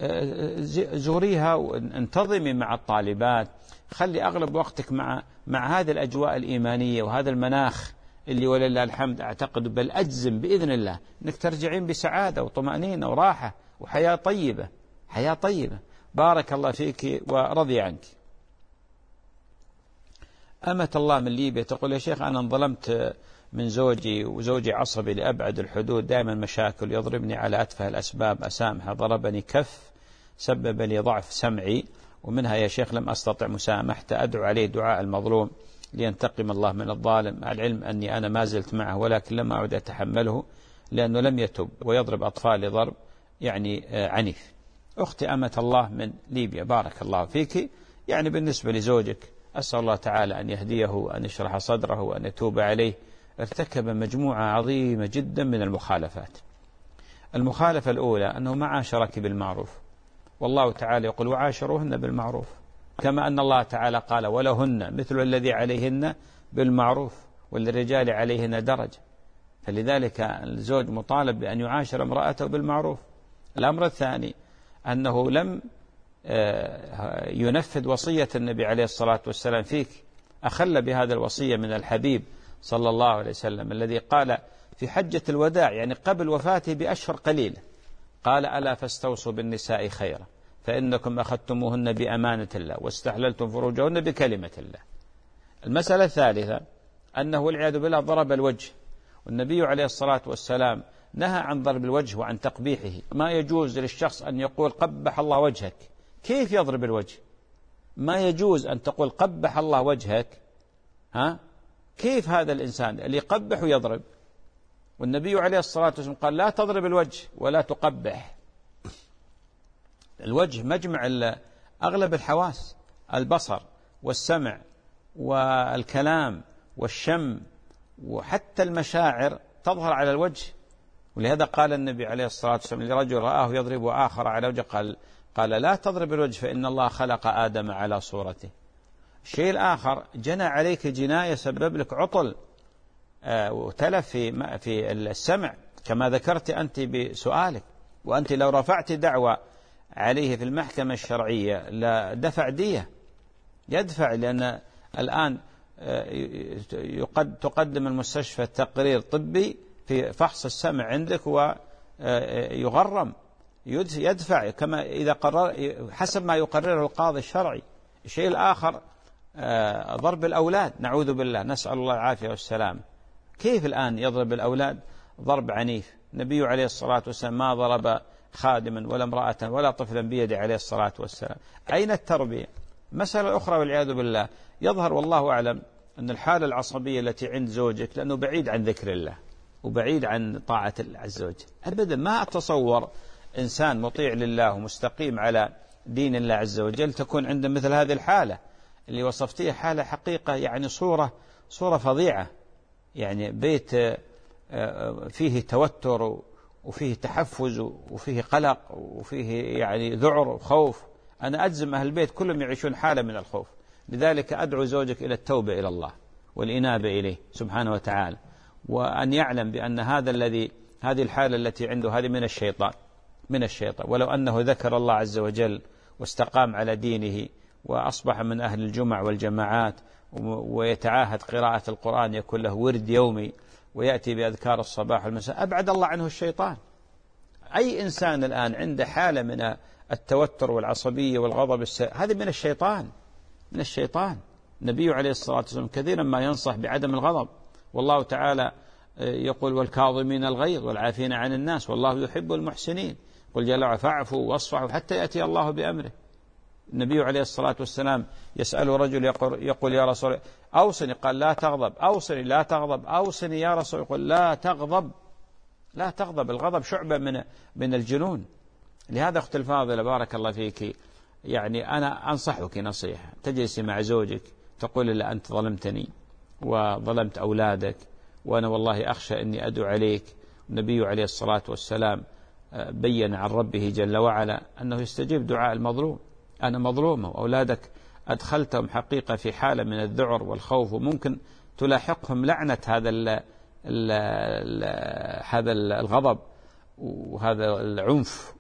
زوريها وانتظمي مع الطالبات، خلي أغلب وقتك مع مع هذه الأجواء الإيمانية وهذا المناخ اللي ولله الحمد أعتقد بل أجزم بإذن الله أنك ترجعين بسعادة وطمأنينة وراحة وحياة طيبة، حياة طيبة. بارك الله فيك ورضي عنك. أمة الله من ليبيا تقول: يا شيخ أنا انظلمت من زوجي وزوجي عصبي لأبعد الحدود، دائما مشاكل، يضربني على أتفه الأسباب، أسامحه، ضربني كف، سبب لي ضعف سمعي، ومنها يا شيخ لم أستطع مسامحته، أدعو عليه دعاء المظلوم لينتقم الله من الظالم، مع العلم أني أنا ما زلت معه ولكن لم أعد أتحمله لأنه لم يتب ويضرب أطفالي ضرب يعني عنيف. أختي أمة الله من ليبيا بارك الله فيك، يعني بالنسبة لزوجك أسأل الله تعالى أن يهديه وأن يشرح صدره وأن يتوب عليه. ارتكب مجموعة عظيمة جدا من المخالفات. المخالفة الأولى أنه ما عاشرك بالمعروف، والله تعالى يقول: وعاشروهن بالمعروف، كما أن الله تعالى قال: ولهن مثل الذي عليهن بالمعروف وللرجال عليهن درجة. فلذلك الزوج مطالب بأن يعاشر امرأته بالمعروف. الأمر الثاني أنه لم ينفذ وصية النبي عليه الصلاة والسلام فيك، أخل بهذا الوصية من الحبيب صلى الله عليه وسلم الذي قال في حجة الوداع يعني قبل وفاته بأشهر قليلة، قال ألا فاستوصوا بالنساء خيرا فإنكم أخذتموهن بأمانة الله واستحللتم فروجهن بكلمة الله. المسألة الثالثة أنه والعياذ بالله ضرب الوجه، والنبي عليه الصلاة والسلام نهى عن ضرب الوجه وعن تقبيحه. ما يجوز للشخص أن يقول قبح الله وجهك. كيف يضرب الوجه؟ ما يجوز أن تقول قبح الله وجهك. ها؟ كيف هذا الإنسان اللي يقبح ويضرب؟ والنبي عليه الصلاة والسلام قال لا تضرب الوجه ولا تقبح. الوجه مجمع أغلب الحواس، البصر والسمع والكلام والشم وحتى المشاعر تظهر على الوجه. ولهذا قال النبي عليه الصلاة والسلام لرجل رآه يضرب آخر على وجهه قال, قال لا تضرب الوجه فإن الله خلق آدم على صورته. الشيء الآخر جنى عليك جناية سبب لك عطل وتلف في في السمع كما ذكرت أنت بسؤالك، وأنت لو رفعت دعوة عليه في المحكمة الشرعية لدفع دية، يدفع، لأن الآن تقدم المستشفى تقرير طبي في فحص السمع عندك ويغرم، يدفع كما إذا قرر حسب ما يقرره القاضي الشرعي. الشيء الآخر ضرب الأولاد، نعوذ بالله، نسأل الله العافية والسلام. كيف الآن يضرب الأولاد ضرب عنيف؟ النبي عليه الصلاة والسلام ما ضرب خادما ولا امرأة ولا طفلا بيده عليه الصلاة والسلام. أين التربية؟ مسألة أخرى والعياذ بالله، يظهر والله أعلم أن الحالة العصبية التي عند زوجك لأنه بعيد عن ذكر الله وبعيد عن طاعة الله عز وجل. أبدا ما أتصور إنسان مطيع لله ومستقيم على دين الله عز وجل تكون عنده مثل هذه الحالة اللي وصفتيها، حالة حقيقة يعني صورة صورة فظيعة، يعني بيت فيه توتر وفيه تحفز وفيه قلق وفيه يعني ذعر وخوف. أنا أجزم أهل البيت كلهم يعيشون حالة من الخوف. لذلك أدعو زوجك إلى التوبة إلى الله والإنابة إليه سبحانه وتعالى، وأن يعلم بأن هذا الذي هذه الحالة التي عنده هذه من الشيطان من الشيطان ولو أنه ذكر الله عز وجل واستقام على دينه وأصبح من أهل الجمع والجماعات ويتعاهد قراءة القرآن، يكون له ورد يومي ويأتي بأذكار الصباح والمساء، أبعد الله عنه الشيطان. أي إنسان الآن عنده حالة من التوتر والعصبية والغضب السائر، هذه من الشيطان من الشيطان. النبي عليه الصلاة والسلام كثيرا ما ينصح بعدم الغضب، والله تعالى يقول والكاظمين الغيظ والعافين عن الناس والله يحب المحسنين، قل جل وعلا فاعفوا واصفحوا حتى يأتي الله بأمره. النبي عليه الصلاة والسلام يسأل رجل يقول, يقول يا رسول أوصني، قال لا تغضب، أوصني لا تغضب، أوصني يا رسول، يقول لا تغضب لا تغضب. الغضب شعبة من من الجنون. لهذا أخت الفاضلة بارك الله فيك، يعني أنا أنصحك نصيحة، تجلسي مع زوجك تقول له أنت ظلمتني وظلمت أولادك وأنا والله أخشى أني أدعو عليك. النبي عليه الصلاة والسلام بين عن ربه جل وعلا أنه يستجيب دعاء المظلوم. أنا مظلومة وأولادك أدخلتهم حقيقة في حالة من الذعر والخوف، وممكن تلاحقهم لعنة هذا ال ال ال هذا الغضب وهذا العنف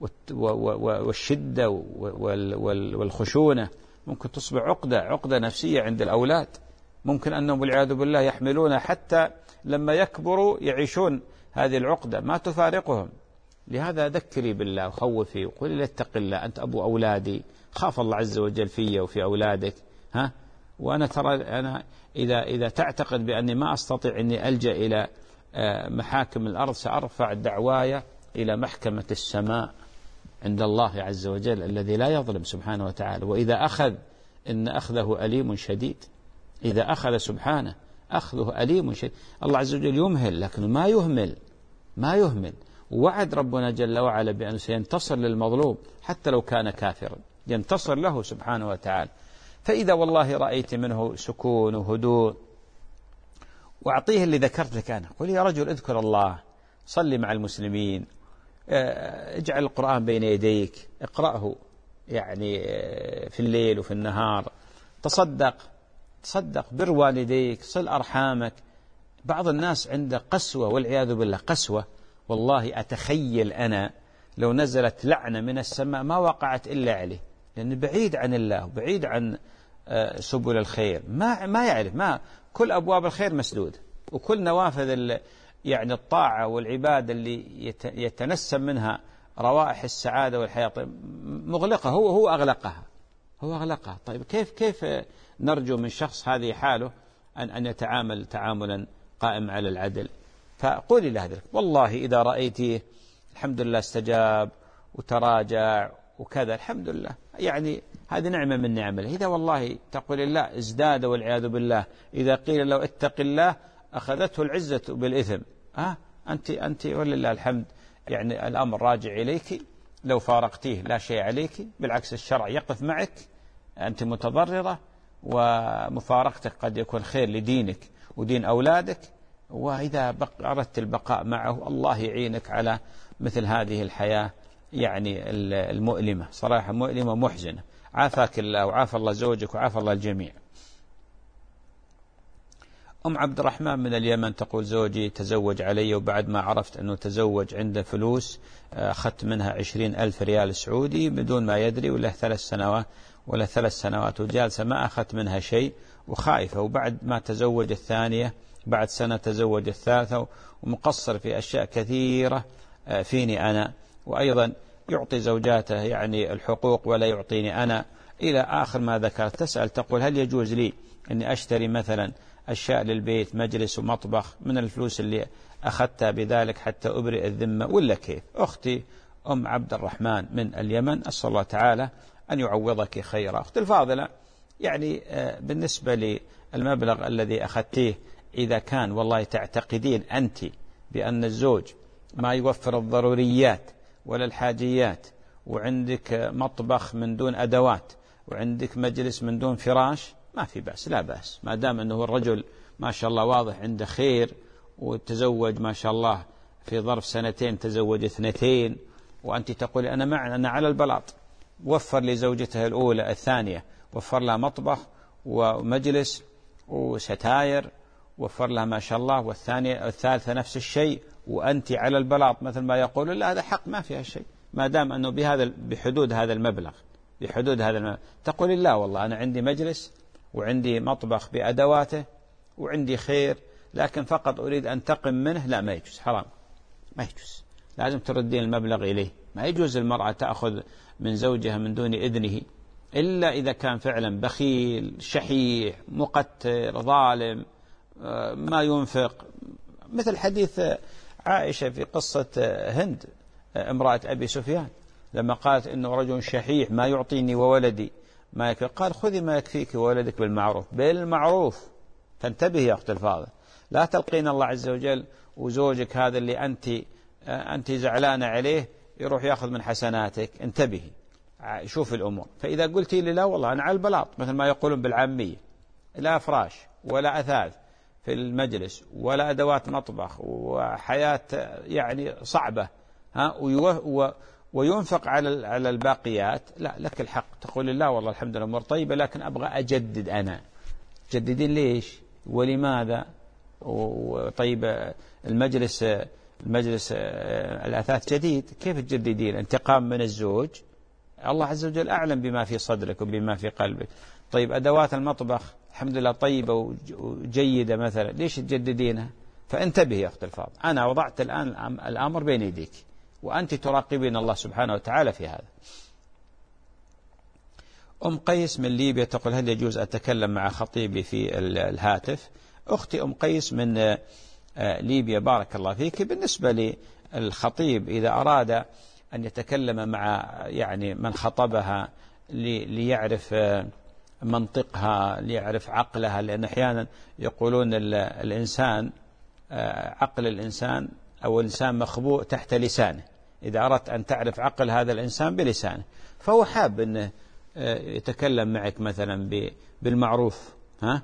والشدة والخشونة، ممكن تصبح عقدة عقدة نفسية عند الأولاد، ممكن أنهم والعياذ بالله يحملون حتى لما يكبروا يعيشون هذه العقدة ما تفارقهم. لهذا ذكري بالله وخوفي وقولي لا اتق الله، أنت أبو أولادي، خاف الله عز وجل في وفي أولادك. ها وأنا ترى أنا إذا إذا تعتقد بأني ما أستطيع أني ألجأ إلى محاكم الأرض سأرفع دعواي إلى محكمة السماء عند الله عز وجل الذي لا يظلم سبحانه وتعالى. وإذا أخذ إن أخذه أليم شديد، إذا أخذ سبحانه أخذه أليم شديد. الله عز وجل يمهل لكن ما يهمل ما يهمل ووعد ربنا جل وعلا بأنه سينتصر للمظلوم حتى لو كان كافرا، ينتصر له سبحانه وتعالى. فإذا والله رأيت منه سكون وهدوء وأعطيه اللي ذكرت لك أنا، قل يا رجل اذكر الله، صلي مع المسلمين، اجعل القرآن بين يديك، اقرأه يعني في الليل وفي النهار، تصدق تصدق، بر والديك، صل أرحامك، بعض الناس عنده قسوة والعياذ بالله، قسوة والله أتخيل أنا لو نزلت لعنة من السماء ما وقعت إلا عليه، لأنه بعيد عن الله وبعيد عن سبل الخير، ما ما يعرف، ما كل أبواب الخير مسدودة، وكل نوافذ يعني الطاعة والعبادة اللي يتنسم منها روائح السعادة والحياة مغلقة، هو هو أغلقها هو أغلقها. طيب كيف كيف نرجو من شخص هذه حاله أن أن يتعامل تعاملا قائم على العدل؟ فقولي له ذلك، والله إذا رأيتيه الحمد لله استجاب وتراجع وكذا الحمد لله، يعني هذه نعمة من نعم الله. إذا والله تقول الله ازداد والعياذ بالله، إذا قيل لو اتق الله أخذته العزة بالإثم، ها أنت أنت ولله الحمد، يعني الأمر راجع إليك، لو فارقتيه لا شيء عليك، بالعكس الشرع يقف معك، أنت متضررة، ومفارقتك قد يكون خير لدينك ودين أولادك، وإذا أردت البقاء معه الله يعينك على مثل هذه الحياة يعني المؤلمة، صراحة مؤلمة محزنة. عافاك الله وعافى الله زوجك وعافى الله الجميع. أم عبد الرحمن من اليمن تقول زوجي تزوج علي، وبعد ما عرفت أنه تزوج عنده فلوس أخذت منها عشرين ألف ريال سعودي بدون ما يدري، وله ثلاث سنوات ولا ثلاث سنوات وجالسة ما أخذت منها شيء وخائفة، وبعد ما تزوج الثانية بعد سنة تزوج الثالثة، ومقصر في أشياء كثيرة فيني أنا، وأيضا يعطي زوجاته يعني الحقوق ولا يعطيني أنا، إلى آخر ما ذكرت. تسأل تقول هل يجوز لي أني أشتري مثلا أشياء للبيت مجلس ومطبخ من الفلوس اللي أخذتها بذلك حتى أبرئ الذمة ولا كيف؟ أختي أم عبد الرحمن من اليمن، أسأل الله تعالى أن يعوضك خيرا. أختي الفاضلة، يعني بالنسبة للمبلغ الذي أخذتيه، إذا كان والله تعتقدين أنت بأن الزوج ما يوفر الضروريات ولا الحاجيات، وعندك مطبخ من دون أدوات، وعندك مجلس من دون فراش، ما في بأس، لا بأس، ما دام أنه الرجل ما شاء الله واضح عنده خير، وتزوج ما شاء الله في ظرف سنتين تزوج اثنتين، وأنت تقول أنا معنا أنا على البلاط، وفر لزوجته الأولى الثانية وفر لها مطبخ ومجلس وستاير، وفر لها ما شاء الله، والثانية الثالثة نفس الشيء، وأنت على البلاط مثل ما يقول، لا هذا حق ما فيها شيء، ما دام أنه بهذا بحدود هذا المبلغ بحدود هذا المبلغ. تقول لا والله أنا عندي مجلس وعندي مطبخ بأدواته وعندي خير، لكن فقط أريد أن أنتقم منه، لا ما يجوز، حرام، ما يجوز، لازم تردين المبلغ إليه. ما يجوز المرأة تأخذ من زوجها من دون إذنه، إلا إذا كان فعلا بخيل شحيح مقتر ظالم ما ينفق، مثل حديث عائشة في قصة هند امرأة أبي سفيان لما قالت إنه رجل شحيح ما يعطيني وولدي ما يكفي، قال خذي ما يكفيك وولدك بالمعروف، بالمعروف. فانتبه يا أخت الفاضل، لا تلقين الله عز وجل وزوجك هذا اللي أنت أنت زعلانة عليه يروح يأخذ من حسناتك، انتبهي شوف الأمور. فإذا قلتي لي لا والله أنا على البلاط مثل ما يقولون بالعامية، لا فراش ولا أثاث في المجلس ولا أدوات مطبخ وحياة يعني صعبة، ها وينفق على على الباقيات، لا لك الحق تقول لا والله الحمد لله أمور طيبة، لكن أبغى أجدد. أنا جددين ليش ولماذا؟ وطيب المجلس المجلس الأثاث جديد، كيف تجددين؟ انتقام من الزوج؟ الله عز وجل أعلم بما في صدرك وبما في قلبك. طيب أدوات المطبخ الحمد لله طيبة وجيدة مثلا، ليش تجددينها؟ فانتبه يا أخت الفاضل، أنا وضعت الآن الأمر بين يديك وأنت تراقبين الله سبحانه وتعالى في هذا. أم قيس من ليبيا تقول هل يجوز أتكلم مع خطيبي في الهاتف؟ أختي أم قيس من ليبيا بارك الله فيك، بالنسبة للخطيب إذا أراد أن يتكلم مع يعني من خطبها ليعرف منطقها ليعرف عقلها، لأن أحيانا يقولون الإنسان عقل الإنسان أو الإنسان مخبوء تحت لسانه، إذا أردت أن تعرف عقل هذا الإنسان بلسانه، فهو حاب أنه يتكلم معك مثلا بالمعروف، ها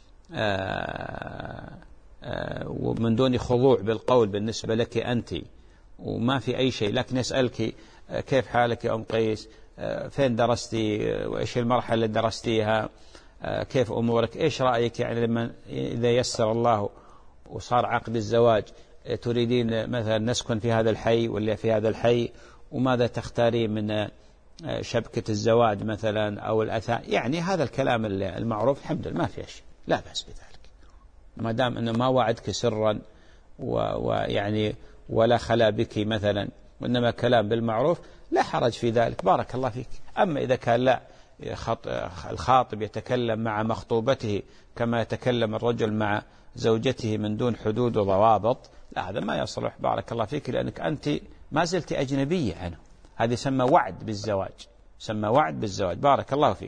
ومن دون خضوع بالقول بالنسبة لك أنت، وما في أي شيء، لكن يسألك كيف حالك يا أم قيس، فين درستي وإيش المرحلة اللي درستيها، كيف أمورك، إيش رأيك يعني لما إذا يسر الله وصار عقد الزواج تريدين مثلا نسكن في هذا الحي ولا في هذا الحي، وماذا تختاري من شبكة الزواج مثلا أو الأثاث، يعني هذا الكلام المعروف الحمد لله ما في شيء، لا بأس بذلك ما دام أنه ما وعدك سرا ويعني ولا خلا بك مثلا، وإنما كلام بالمعروف لا حرج في ذلك، بارك الله فيك. أما إذا كان لا الخاطب يتكلم مع مخطوبته كما يتكلم الرجل مع زوجته من دون حدود وضوابط، لا هذا ما يصلح، بارك الله فيك، لأنك أنت ما زلت أجنبية عنه، هذه يسمى وعد بالزواج، يسمى وعد بالزواج، بارك الله فيك.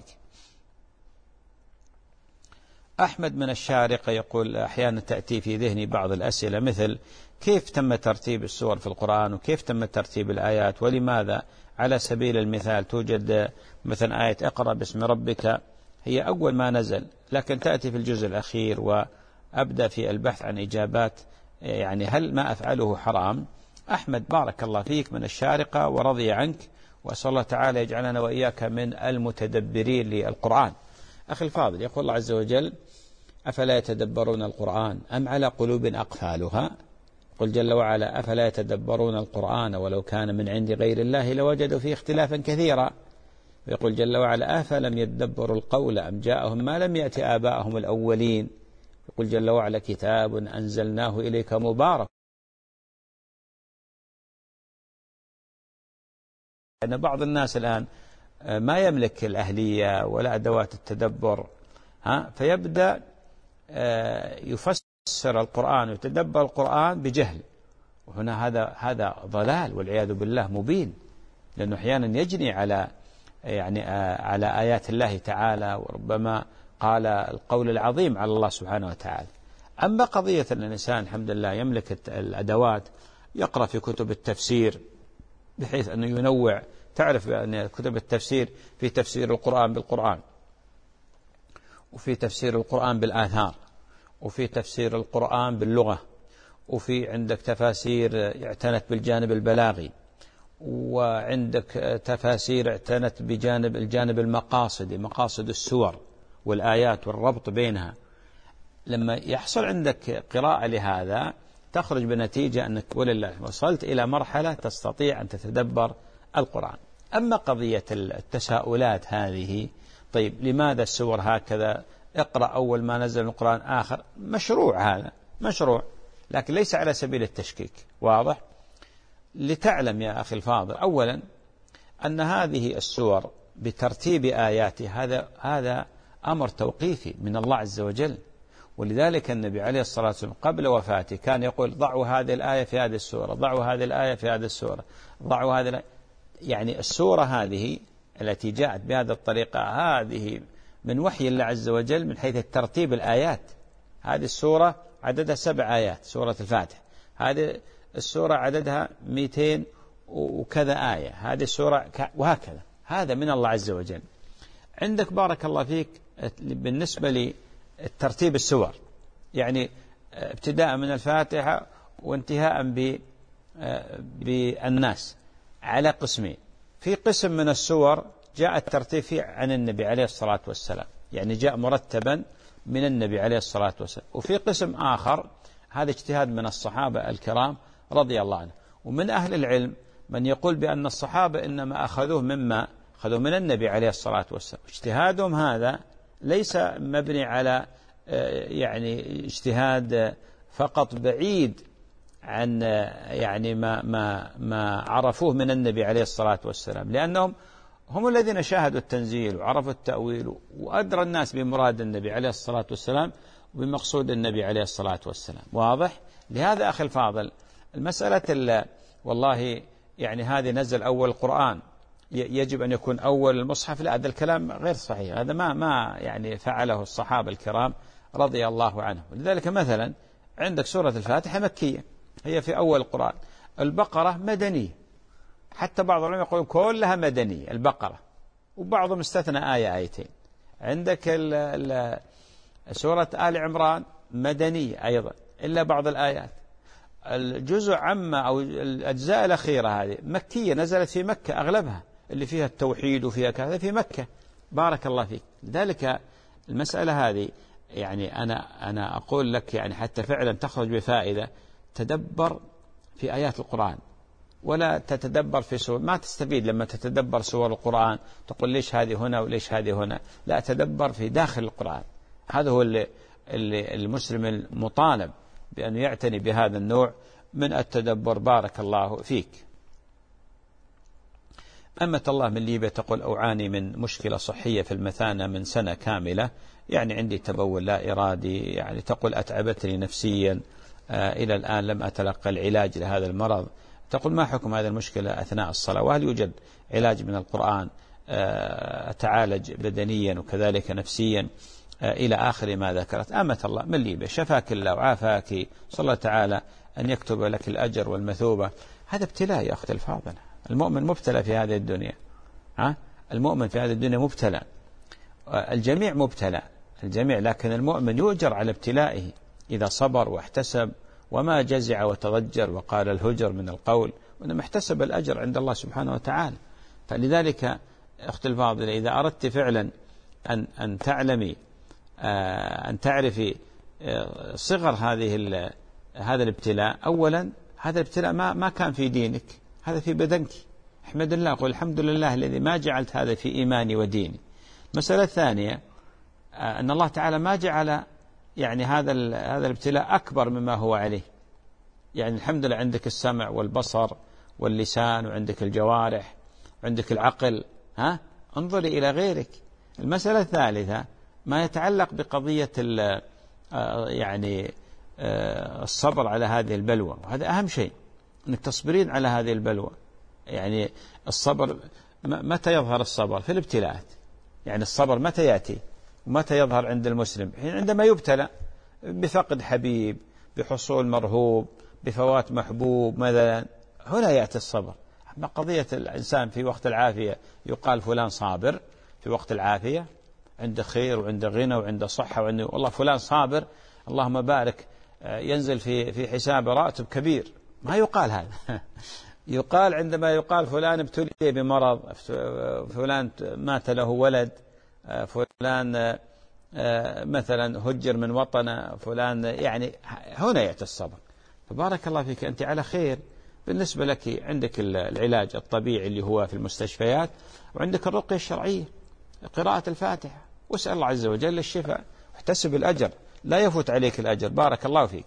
أحمد من الشارقة يقول أحيانا تأتي في ذهني بعض الأسئلة مثل كيف تم ترتيب السور في القرآن، وكيف تم ترتيب الآيات، ولماذا على سبيل المثال توجد مثلا آية اقرأ باسم ربك هي أول ما نزل، لكن تأتي في الجزء الأخير، وأبدأ في البحث عن إجابات يعني هل ما أفعله حرام؟ أحمد بارك الله فيك من الشارقة ورضي عنك، وأسأل الله تعالى يجعلنا وإياك من المتدبرين للقرآن. أخي الفاضل، يقول الله عز وجل أفلا يتدبرون القرآن أم على قلوب أقفالها؟ قل جل وعلا أفلا يتدبرون القرآن ولو كان من عند غير الله لوجدوا فيه اختلافا كثيرا. ويقول جل وعلا أفلم يدبروا القول أم جاءهم ما لم يأت آباءهم الأولين. يقول جل وعلا كتاب أنزلناه إليك مبارك. أن بعض الناس الآن ما يملك الأهلية ولا أدوات التدبر، ها فيبدأ يفسر القرآن ويتدبر القرآن بجهل، وهنا هذا هذا ضلال والعياذ بالله مبين، لأنه أحيانا يجني على يعني على آيات الله تعالى، وربما قال القول العظيم على الله سبحانه وتعالى. أما قضية أن الإنسان الحمد لله يملك الأدوات، يقرأ في كتب التفسير بحيث أنه ينوع، تعرف أن كتب التفسير في تفسير القرآن بالقرآن، وفي تفسير القرآن بالآثار، وفي تفسير القرآن باللغة، وفي عندك تفاسير اعتنت بالجانب البلاغي، وعندك تفاسير اعتنت بجانب الجانب المقاصدي، مقاصد السور والآيات والربط بينها. لما يحصل عندك قراءة لهذا تخرج بنتيجة أنك ولله وصلت إلى مرحلة تستطيع أن تتدبر القرآن. أما قضية التساؤلات هذه، طيب لماذا السور هكذا، اقرأ أول ما نزل القرآن آخر، مشروع هذا مشروع، لكن ليس على سبيل التشكيك، واضح؟ لتعلم يا أخي الفاضل أولا أن هذه السور بترتيب آياتها هذا هذا أمر توقيفي من الله عز وجل، ولذلك النبي عليه الصلاة والسلام قبل وفاته كان يقول ضعوا هذه الآية في هذه السورة، ضعوا هذه الآية في هذه السورة، ضعوا هذه الآية. يعني السورة هذه التي جاءت بهذه الطريقة هذه من وحي الله عز وجل من حيث ترتيب الآيات. هذه السورة عددها سبع آيات، سورة الفاتحة، هذه السورة عددها مئتين وكذا آية، هذه السورة وهكذا، هذا من الله عز وجل. عندك بارك الله فيك بالنسبة للترتيب السور، يعني ابتداء من الفاتحة وانتهاء بالناس على قسمين. في قسم من السور جاء الترتيب فيه عن النبي عليه الصلاة والسلام، يعني جاء مرتبا من النبي عليه الصلاة والسلام. وفي قسم آخر هذا اجتهاد من الصحابة الكرام رضي الله عنهم. ومن أهل العلم من يقول بأن الصحابة إنما أخذوه مما أخذوه من النبي عليه الصلاة والسلام. اجتهادهم هذا ليس مبني على يعني اجتهاد فقط بعيد عن يعني ما ما ما عرفوه من النبي عليه الصلاة والسلام، لأنهم هم الذين شاهدوا التنزيل وعرفوا التأويل وأدرى الناس بمراد النبي عليه الصلاة والسلام وبمقصود النبي عليه الصلاة والسلام، واضح؟ لهذا أخي الفاضل المسألة والله يعني هذه نزل أول القرآن يجب أن يكون أول المصحف، لا هذا الكلام غير صحيح، هذا ما ما يعني فعله الصحابة الكرام رضي الله عنهم. لذلك مثلا عندك سورة الفاتحة مكية هي في أول القرآن، البقرة مدنية، حتى بعض العلماء يقولون كلها مدنية البقرة، وبعضهم استثنى آية آيتين. عندك ال ال سورة آل عمران مدنية أيضا إلا بعض الآيات. الجزء عما أو الأجزاء الأخيرة هذه مكية نزلت في مكة أغلبها، اللي فيها التوحيد وفيها كذا في مكة، بارك الله فيك. لذلك المسألة هذه يعني أنا أنا أقول لك يعني حتى فعلا تخرج بفائدة، تدبر في آيات القرآن ولا تتدبر في سور. ما تستفيد لما تتدبر سور القرآن تقول ليش هذه هنا وليش هذه هنا، لا، تدبر في داخل القرآن. هذا هو اللي اللي المسلم المطالب بأن يعتني بهذا النوع من التدبر. بارك الله فيك. أمة الله من ليبيا تقول أعاني من مشكلة صحية في المثانة من سنة كاملة، يعني عندي تبول لا إرادي، يعني تقول أتعبتني نفسيا، آه إلى الآن لم أتلقى العلاج لهذا المرض. تقول ما حكم هذه المشكلة أثناء الصلاة، وهل يوجد علاج من القرآن آه أتعالج بدنيا وكذلك نفسيا آه إلى آخر ما ذكرت. أمة الله من ليبيا شفاك الله وعافاك، صلى الله تعالى أن يكتب لك الأجر والمثوبة. هذا ابتلاء يا أختي الفاضلة، المؤمن مبتلى في هذه الدنيا، ها؟ المؤمن في هذه الدنيا مبتلى، الجميع مبتلى الجميع، لكن المؤمن يؤجر على ابتلائه إذا صبر واحتسب وما جزع وتضجر وقال الهجر من القول، وإنما احتسب الأجر عند الله سبحانه وتعالى. فلذلك أختي الفاضلة إذا أردت فعلا أن أن تعلمي أن تعرفي صغر هذه هذا الابتلاء، أولا هذا الابتلاء ما ما كان في دينك، هذا في بدنك. احمد الله، قل الحمد لله الذي ما جعلت هذا في إيماني وديني. المسألة الثانية أن الله تعالى ما جعل يعني هذا هذا الابتلاء أكبر مما هو عليه. يعني الحمد لله عندك السمع والبصر واللسان وعندك الجوارح وعندك العقل، ها؟ انظري إلى غيرك. المسألة الثالثة ما يتعلق بقضية يعني الصبر على هذه البلوى، وهذا أهم شيء، أنك تصبرين على هذه البلوى. يعني الصبر متى يظهر الصبر؟ في الابتلاءات. يعني الصبر متى يأتي ومتى يظهر عند المسلم؟ عندما يبتلى بفقد حبيب، بحصول مرهوب، بفوات محبوب مثلا، هنا يأتي الصبر. أما قضية الإنسان في وقت العافية يقال فلان صابر، في وقت العافية عنده خير وعنده غنى وعنده صحة وعنده والله فلان صابر اللهم بارك، ينزل في في حساب راتب كبير. ما يقال هذا يقال عندما يقال فلان ابتلي بمرض، فلان مات له ولد، فلان مثلا هجر من وطنه، فلان، يعني هنا يأتي الصبر. فبارك الله فيك، أنت على خير. بالنسبة لك عندك العلاج الطبيعي اللي هو في المستشفيات، وعندك الرقية الشرعية، قراءة الفاتحة، واسأل الله عز وجل الشفاء، واحتسب الأجر، لا يفوت عليك الأجر. بارك الله فيك.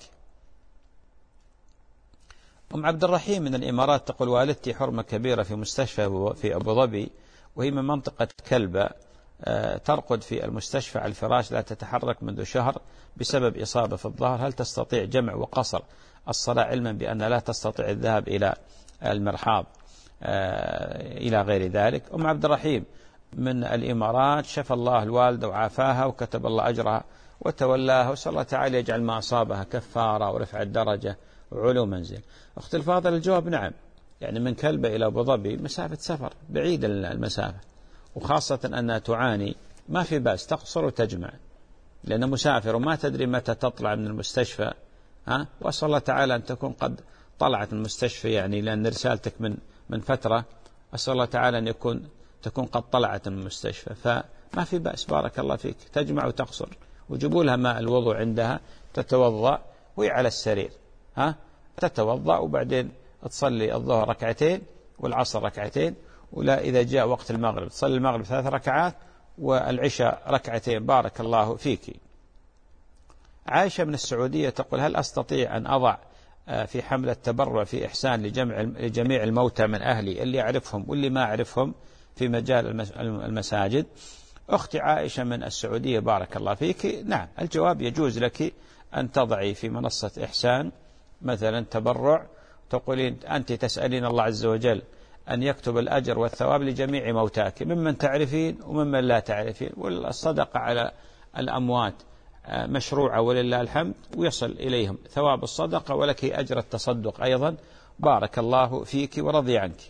أم عبد الرحيم من الإمارات تقول والدتي حرمة كبيرة في مستشفى في أبو ظبي، وهي من منطقة كلبة، ترقد في المستشفى على الفراش لا تتحرك منذ شهر بسبب إصابة في الظهر، هل تستطيع جمع وقصر الصلاة علما بأن لا تستطيع الذهاب إلى المرحاض إلى غير ذلك؟ أم عبد الرحيم من الإمارات شفى الله الوالدة وعافاها وكتب الله أجرها وتولاها، وسأل الله تعالى يجعل ما أصابها كفارة ورفع الدرجة وعلو منزل. أخت الفاضل الجواب نعم، يعني من كلبة إلى أبو ظبي مسافة سفر بعيدة المسافة، وخاصة أنها تعاني، ما في بأس تقصر وتجمع، لأن مسافر وما تدري متى تطلع من المستشفى، ها؟ وأسأل الله تعالى أن تكون قد طلعت من المستشفى، يعني لأن رسالتك من من فترة، أسأل الله تعالى أن يكون تكون قد طلعت من المستشفى، فما في بأس. بارك الله فيك، تجمع وتقصر، وجيبوا لها ماء الوضوء عندها تتوضأ وهي على السرير، ها؟ تتوضأ وبعدين تصلي الظهر ركعتين والعصر ركعتين، ولا إذا جاء وقت المغرب تصلي المغرب ثلاث ركعات والعشاء ركعتين. بارك الله فيك. عائشة من السعودية تقول هل أستطيع أن أضع في حملة تبرع في إحسان لجمع لجميع الموتى من أهلي اللي أعرفهم واللي ما أعرفهم في مجال المساجد؟ أختي عائشة من السعودية بارك الله فيك، نعم الجواب يجوز لك أن تضعي في منصة إحسان مثلا تبرع، تقولين أنت تسألين الله عز وجل أن يكتب الأجر والثواب لجميع موتاك ممن تعرفين وممن لا تعرفين، والصدقة على الأموات مشروعة ولله الحمد، ويصل إليهم ثواب الصدقة ولك أجر التصدق أيضا. بارك الله فيك ورضي عنك.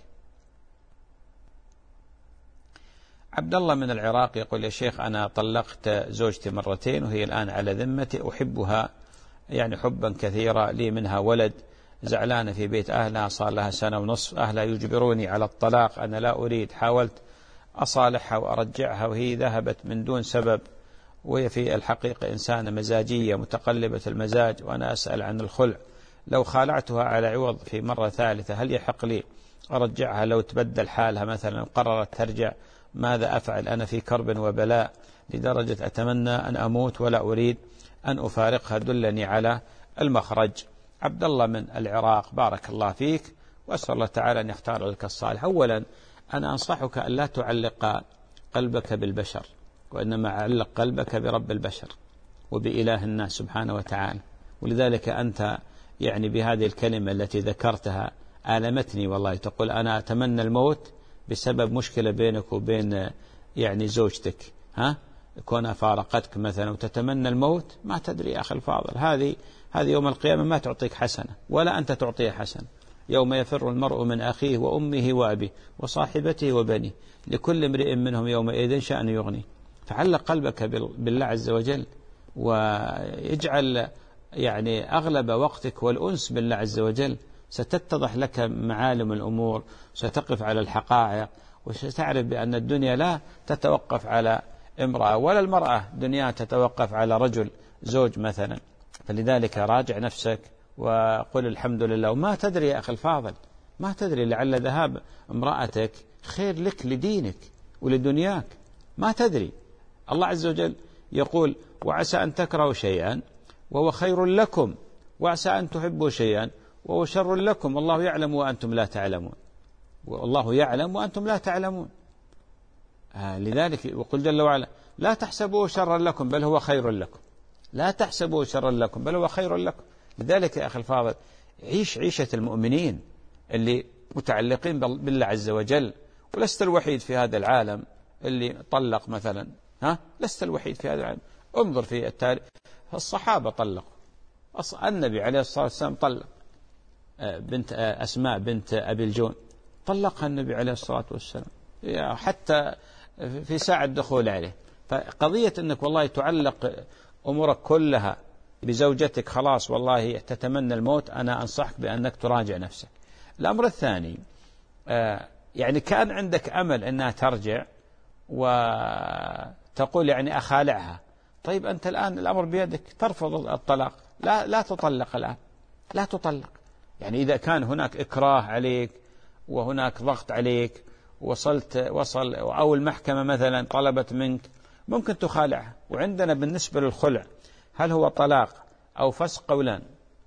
عبد الله من العراق يقول يا شيخ أنا طلقت زوجتي مرتين وهي الآن على ذمتي، أحبها يعني حبا كثيرا، لي منها ولد، زعلانة في بيت أهلها صار لها سنة ونصف، أهلها يجبروني على الطلاق، أنا لا أريد، حاولت أصالحها وأرجعها وهي ذهبت من دون سبب، وهي في الحقيقة إنسانة مزاجية متقلبة المزاج، وأنا أسأل عن الخلع. لو خالعتها على عوض في مرة ثالثة هل يحق لي أرجعها لو تبدل حالها مثلا قررت ترجع؟ ماذا أفعل؟ أنا في كرب وبلاء لدرجة أتمنى أن أموت ولا أريد أن أفارقها، دلني على المخرج. عبد الله من العراق، بارك الله فيك، وأسأل الله تعالى أن يختار لك الصالح. أولا أنا أنصحك أن لا تعلق قلبك بالبشر، وإنما علق قلبك برب البشر وبإله الناس سبحانه وتعالى. ولذلك أنت يعني بهذه الكلمة التي ذكرتها آلمتني والله، تقول أنا أتمنى الموت بسبب مشكلة بينك وبين يعني زوجتك، ها كونها فارقتك مثلا وتتمنى الموت. ما تدري يا أخي الفاضل، هذه هذه يوم القيامة ما تعطيك حسنة ولا أنت تعطيه حسنة. يوم يفر المرء من أخيه وأمه وأبيه وصاحبته وبنيه لكل امرئ منهم يومئذ شأن يغني. فعلق قلبك بالله عز وجل، ويجعل يعني أغلب وقتك والأنس بالله عز وجل. ستتضح لك معالم الأمور، ستقف على الحقائق، وستعرف بأن الدنيا لا تتوقف على امرأة، ولا المرأة دنيا تتوقف على رجل زوج مثلا. فلذلك راجع نفسك وقل الحمد لله. وما تدري يا أخي الفاضل، ما تدري، لعل ذهاب امرأتك خير لك لدينك ولدنياك، ما تدري. الله عز وجل يقول وعسى أن تكرهوا شيئا وهو خير لكم، وعسى أن تحبوا شيئا وهو شر لكم، والله يعلم وأنتم لا تعلمون. والله يعلم وأنتم لا تعلمون. آه لذلك وقل جل وعلا لا تحسبوه شرا لكم بل هو خير لكم، لا تحسبوه شرا لكم بل هو خير لكم. لذلك يا أخي الفاضل عيش عيشة المؤمنين اللي متعلقين بالله عز وجل. ولست الوحيد في هذا العالم اللي طلق مثلا، ها لست الوحيد في هذا العالم. انظر في التاريخ، الصحابة طلقوا، النبي عليه الصلاة والسلام طلق بنت أسماء بنت أبي الجون، طلقها النبي عليه الصلاة والسلام حتى في ساعة دخول عليه. فقضية أنك والله تعلق أمورك كلها بزوجتك خلاص والله تتمنى الموت، أنا أنصحك بأنك تراجع نفسك. الأمر الثاني يعني كان عندك أمل أنها ترجع وتقول يعني أخالعها، طيب أنت الآن الأمر بيدك، ترفض الطلاق، لا لا تطلق الآن، لا تطلق. يعني إذا كان هناك إكراه عليك وهناك ضغط عليك وصلت وصل أو المحكمة مثلا طلبت منك، ممكن تخالعها. وعندنا بالنسبة للخلع هل هو طلاق أو فسق؟ قولان.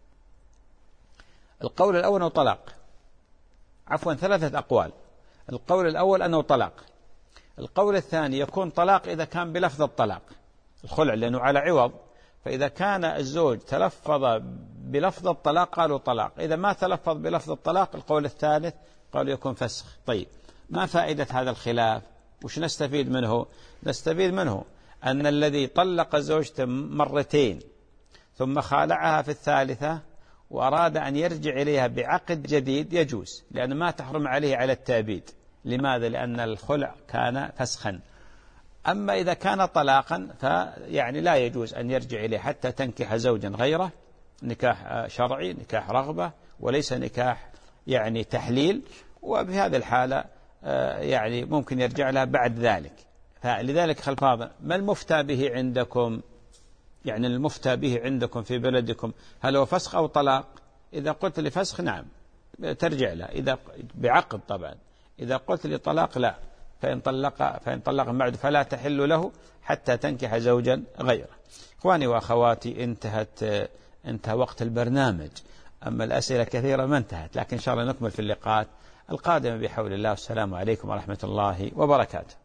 القول الأول أنه طلاق، عفوا ثلاثة أقوال. القول الأول أنه طلاق. القول الثاني يكون طلاق إذا كان بلفظ الطلاق، الخلع لأنه على عوض، فإذا كان الزوج تلفظ بلفظ الطلاق قالوا طلاق، إذا ما تلفظ بلفظ الطلاق القول الثالث قالوا يكون فسخ. طيب ما فائدة هذا الخلاف؟ وش نستفيد منه؟ نستفيد منه أن الذي طلق زوجته مرتين ثم خالعها في الثالثة وأراد أن يرجع إليها بعقد جديد يجوز، لأن ما تحرم عليه على التأبيد. لماذا؟ لأن الخلع كان فسخا. أما إذا كان طلاقا فيعني لا يجوز أن يرجع إليه حتى تنكح زوجا غيره، نكاح شرعي، نكاح رغبة، وليس نكاح يعني تحليل. وبهذه الحالة يعني ممكن يرجع لها بعد ذلك. فلذلك خلفاض ما المفتى به عندكم؟ يعني المفتى به عندكم في بلدكم هل هو فسخ أو طلاق؟ إذا قلت لي فسخ نعم ترجع له، إذا بعقد طبعا. إذا قلت لي طلاق لا، فإن طلق فإن طلق بعد فلا تحل له حتى تنكح زوجا غيره. إخواني وأخواتي انتهت انتهى وقت البرنامج، أما الأسئلة كثيرة ما انتهت، لكن إن شاء الله نكمل في اللقاءات القادمة بحول الله. والسلام عليكم ورحمة الله وبركاته.